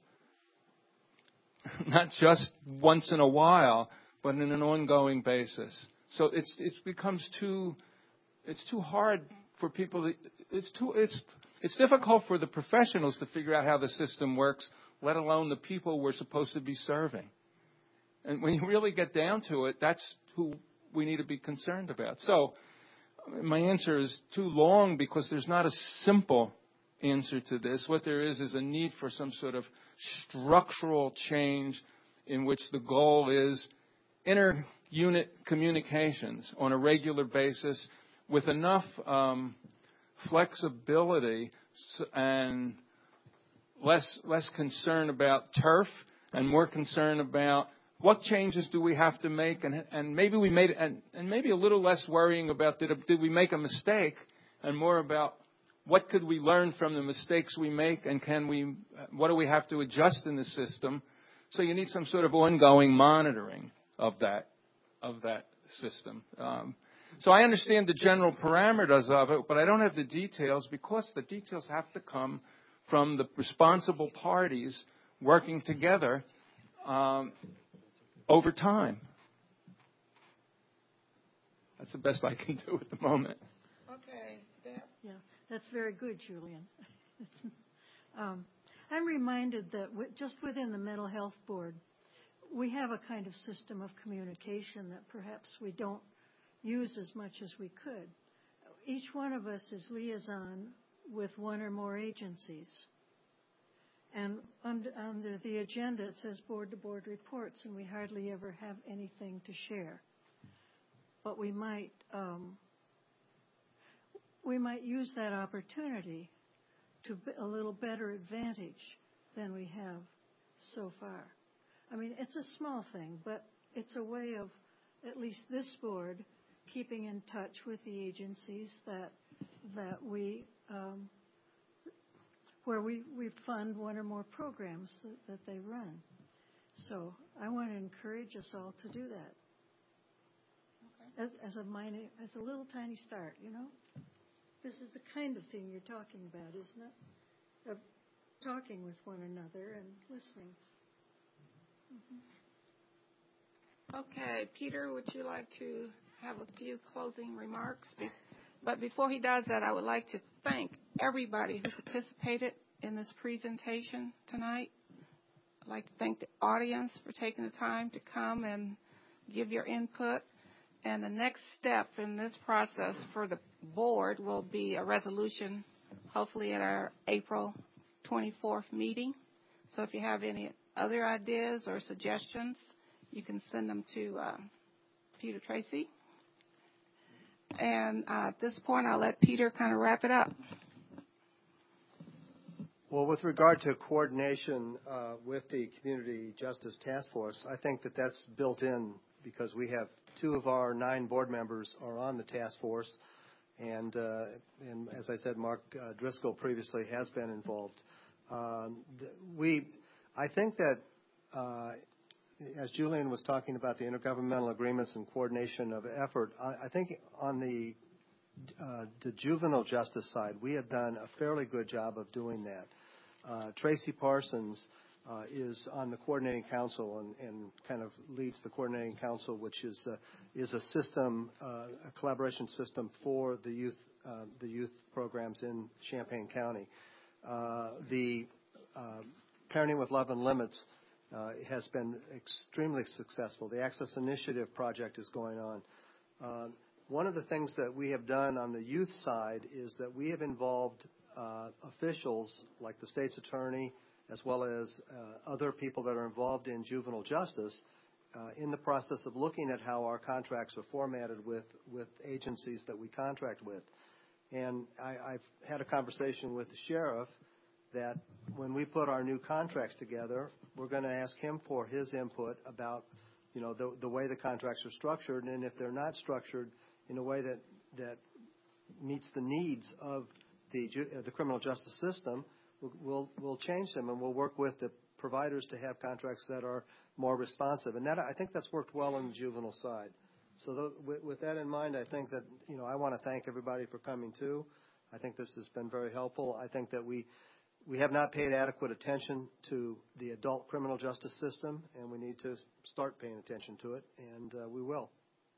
not just once in a while, but in an ongoing basis. So it's it becomes too it's too hard for people. To, it's too it's it's difficult for the professionals to figure out how the system works, let alone the people we're supposed to be serving. And when you really get down to it, that's who we need to be concerned about. So my answer is too long because there's not a simple answer to this. What there is is a need for some sort of structural change in which the goal is inter-unit communications on a regular basis with enough um, flexibility and less less concern about turf and more concern about what changes do we have to make, and and maybe we made and, and maybe a little less worrying about did did we make a mistake, and more about what could we learn from the mistakes we make, and can we what do we have to adjust in the system. So you need some sort of ongoing monitoring of that of that system. Um, so I understand the general parameters of it, but I don't have the details because the details have to come from the responsible parties working together um, over time. That's the best I can do at the moment. Okay. Deb? Yeah, that's very good, Julian. um, I'm reminded that w- just within the Mental Health Board, we have a kind of system of communication that perhaps we don't use as much as we could. Each one of us is liaison with one or more agencies. And under, under the agenda, it says board-to-board reports, and we hardly ever have anything to share. But we might um, we might use that opportunity to a little better advantage than we have so far. I mean, it's a small thing, but it's a way of at least this board keeping in touch with the agencies that that we um, where we, we fund one or more programs that, that they run. So I want to encourage us all to do that. Okay. As, as a minor, as a little tiny start, you know? This is the kind of thing you're talking about, isn't it? Of talking with one another and listening. Mm-hmm. Okay, Peter, would you like to have a few closing remarks? Be- But before he does that, I would like to thank everybody who participated in this presentation tonight. I'd like to thank the audience for taking the time to come and give your input. And the next step in this process for the board will be a resolution, hopefully at our April twenty-fourth meeting. So if you have any other ideas or suggestions, you can send them to uh, Peter Tracy. And uh, at this point, I'll let Peter kind of wrap it up. Well, with regard to coordination uh, with the Community Justice Task Force, I think that that's built in because we have two of our nine board members are on the task force. And, uh, and as I said, Mark uh, Driscoll previously has been involved. Um, we, I think that uh, as Julian was talking about the intergovernmental agreements and coordination of effort, I, I think on the, uh, the juvenile justice side, we have done a fairly good job of doing that. Uh, Tracy Parsons uh, is on the coordinating council and, and kind of leads the coordinating council, which is uh, is a system, uh, a collaboration system for the youth uh, the youth programs in Champaign County. Uh, the uh, Parenting with Love and Limits Uh, has been extremely successful. The Access Initiative project is going on. Uh, one of the things that we have done on the youth side is that we have involved uh, officials like the state's attorney as well as uh, other people that are involved in juvenile justice uh, in the process of looking at how our contracts are formatted with, with agencies that we contract with. And I, I've had a conversation with the sheriff that when we put our new contracts together, we're going to ask him for his input about, you know, the, the way the contracts are structured, and if they're not structured in a way that, that meets the needs of the, uh, the criminal justice system, we'll, we'll, we'll change them, and we'll work with the providers to have contracts that are more responsive. And that, I think that's worked well on the juvenile side. So the, with, with that in mind, I think that, you know, I want to thank everybody for coming too. I think this has been very helpful. I think that we we have not paid adequate attention to the adult criminal justice system, and we need to start paying attention to it, and uh, we will.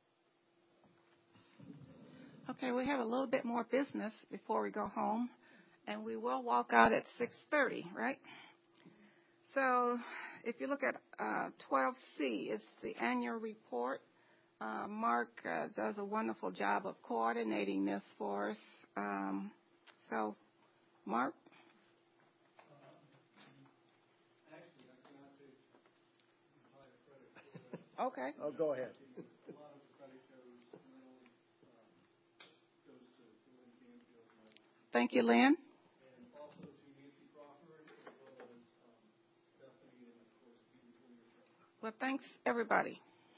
Okay, we have a little bit more business before we go home, and we will walk out at six thirty, right? So if you look at uh, twelve C, it's the annual report. Uh, Mark uh, does a wonderful job of coordinating this for us. Um, so, Mark? Okay. Oh, go ahead. Thank you, Lynn. Well, thanks, everybody.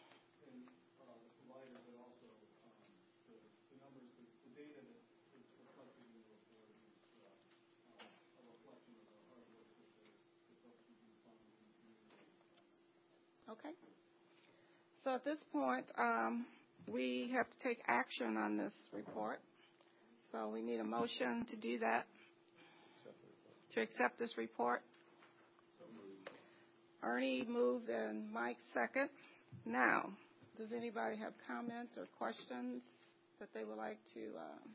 Okay. So at this point, um, we have to take action on this report. So we need a motion to do that, to accept this report. Ernie moved and Mike second. Now, does anybody have comments or questions that they would like to um,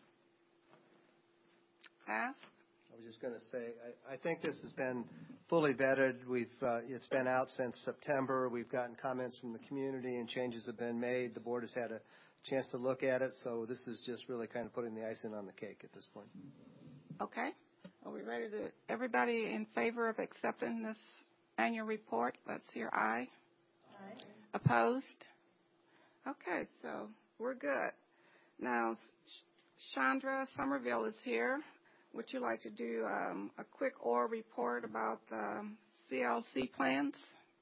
ask? I was just going to say, I, I think this has been fully vetted. We've uh, it's been out since September. We've gotten comments from the community, and changes have been made. The board has had a chance to look at it, so this is just really kind of putting the icing on the cake at this point. Okay. Are we ready to? Everybody in favor of accepting this annual report? Let's hear aye. Aye. Opposed? Okay, so we're good. Now, Chandra Somerville is here. Would you like to do um, a quick oral report about the C L C plans?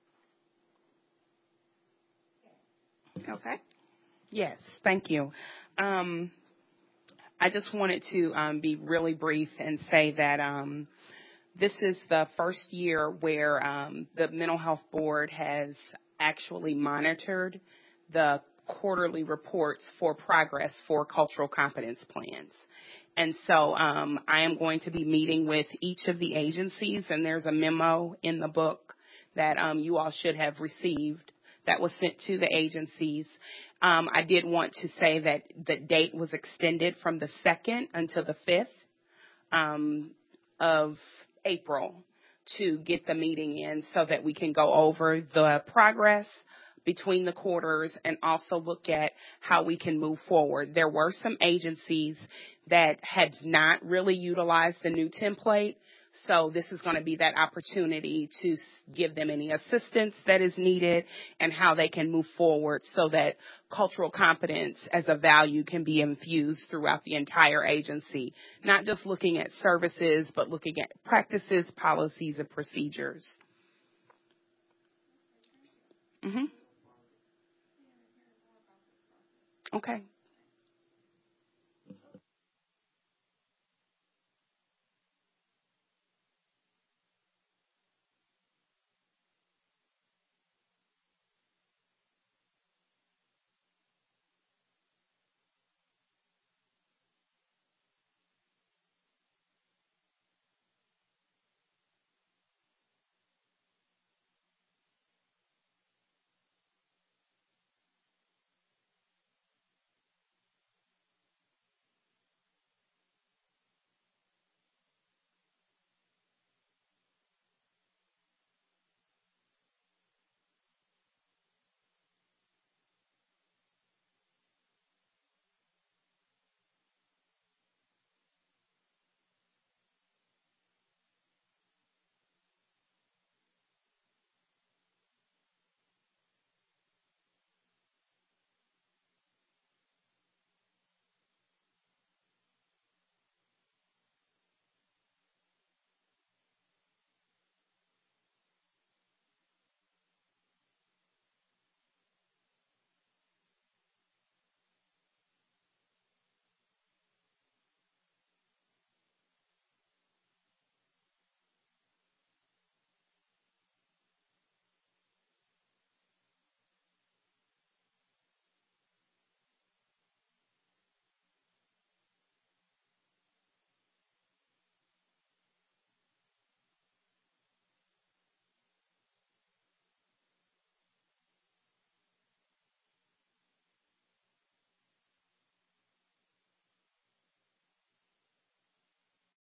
Okay. Yes, thank you. Um, I just wanted to um, be really brief and say that um, this is the first year where um, the Mental Health Board has actually monitored the quarterly reports for progress for cultural competence plans. And so um, I am going to be meeting with each of the agencies, and there's a memo in the book that um, you all should have received that was sent to the agencies. Um, I did want to say that the date was extended from the second until the fifth um, of April to get the meeting in so that we can go over the progress between the quarters and also look at how we can move forward. There were some agencies that had not really utilized the new template, so this is going to be that opportunity to give them any assistance that is needed and how they can move forward so that cultural competence as a value can be infused throughout the entire agency, not just looking at services, but looking at practices, policies, and procedures. Mm-hmm. Okay.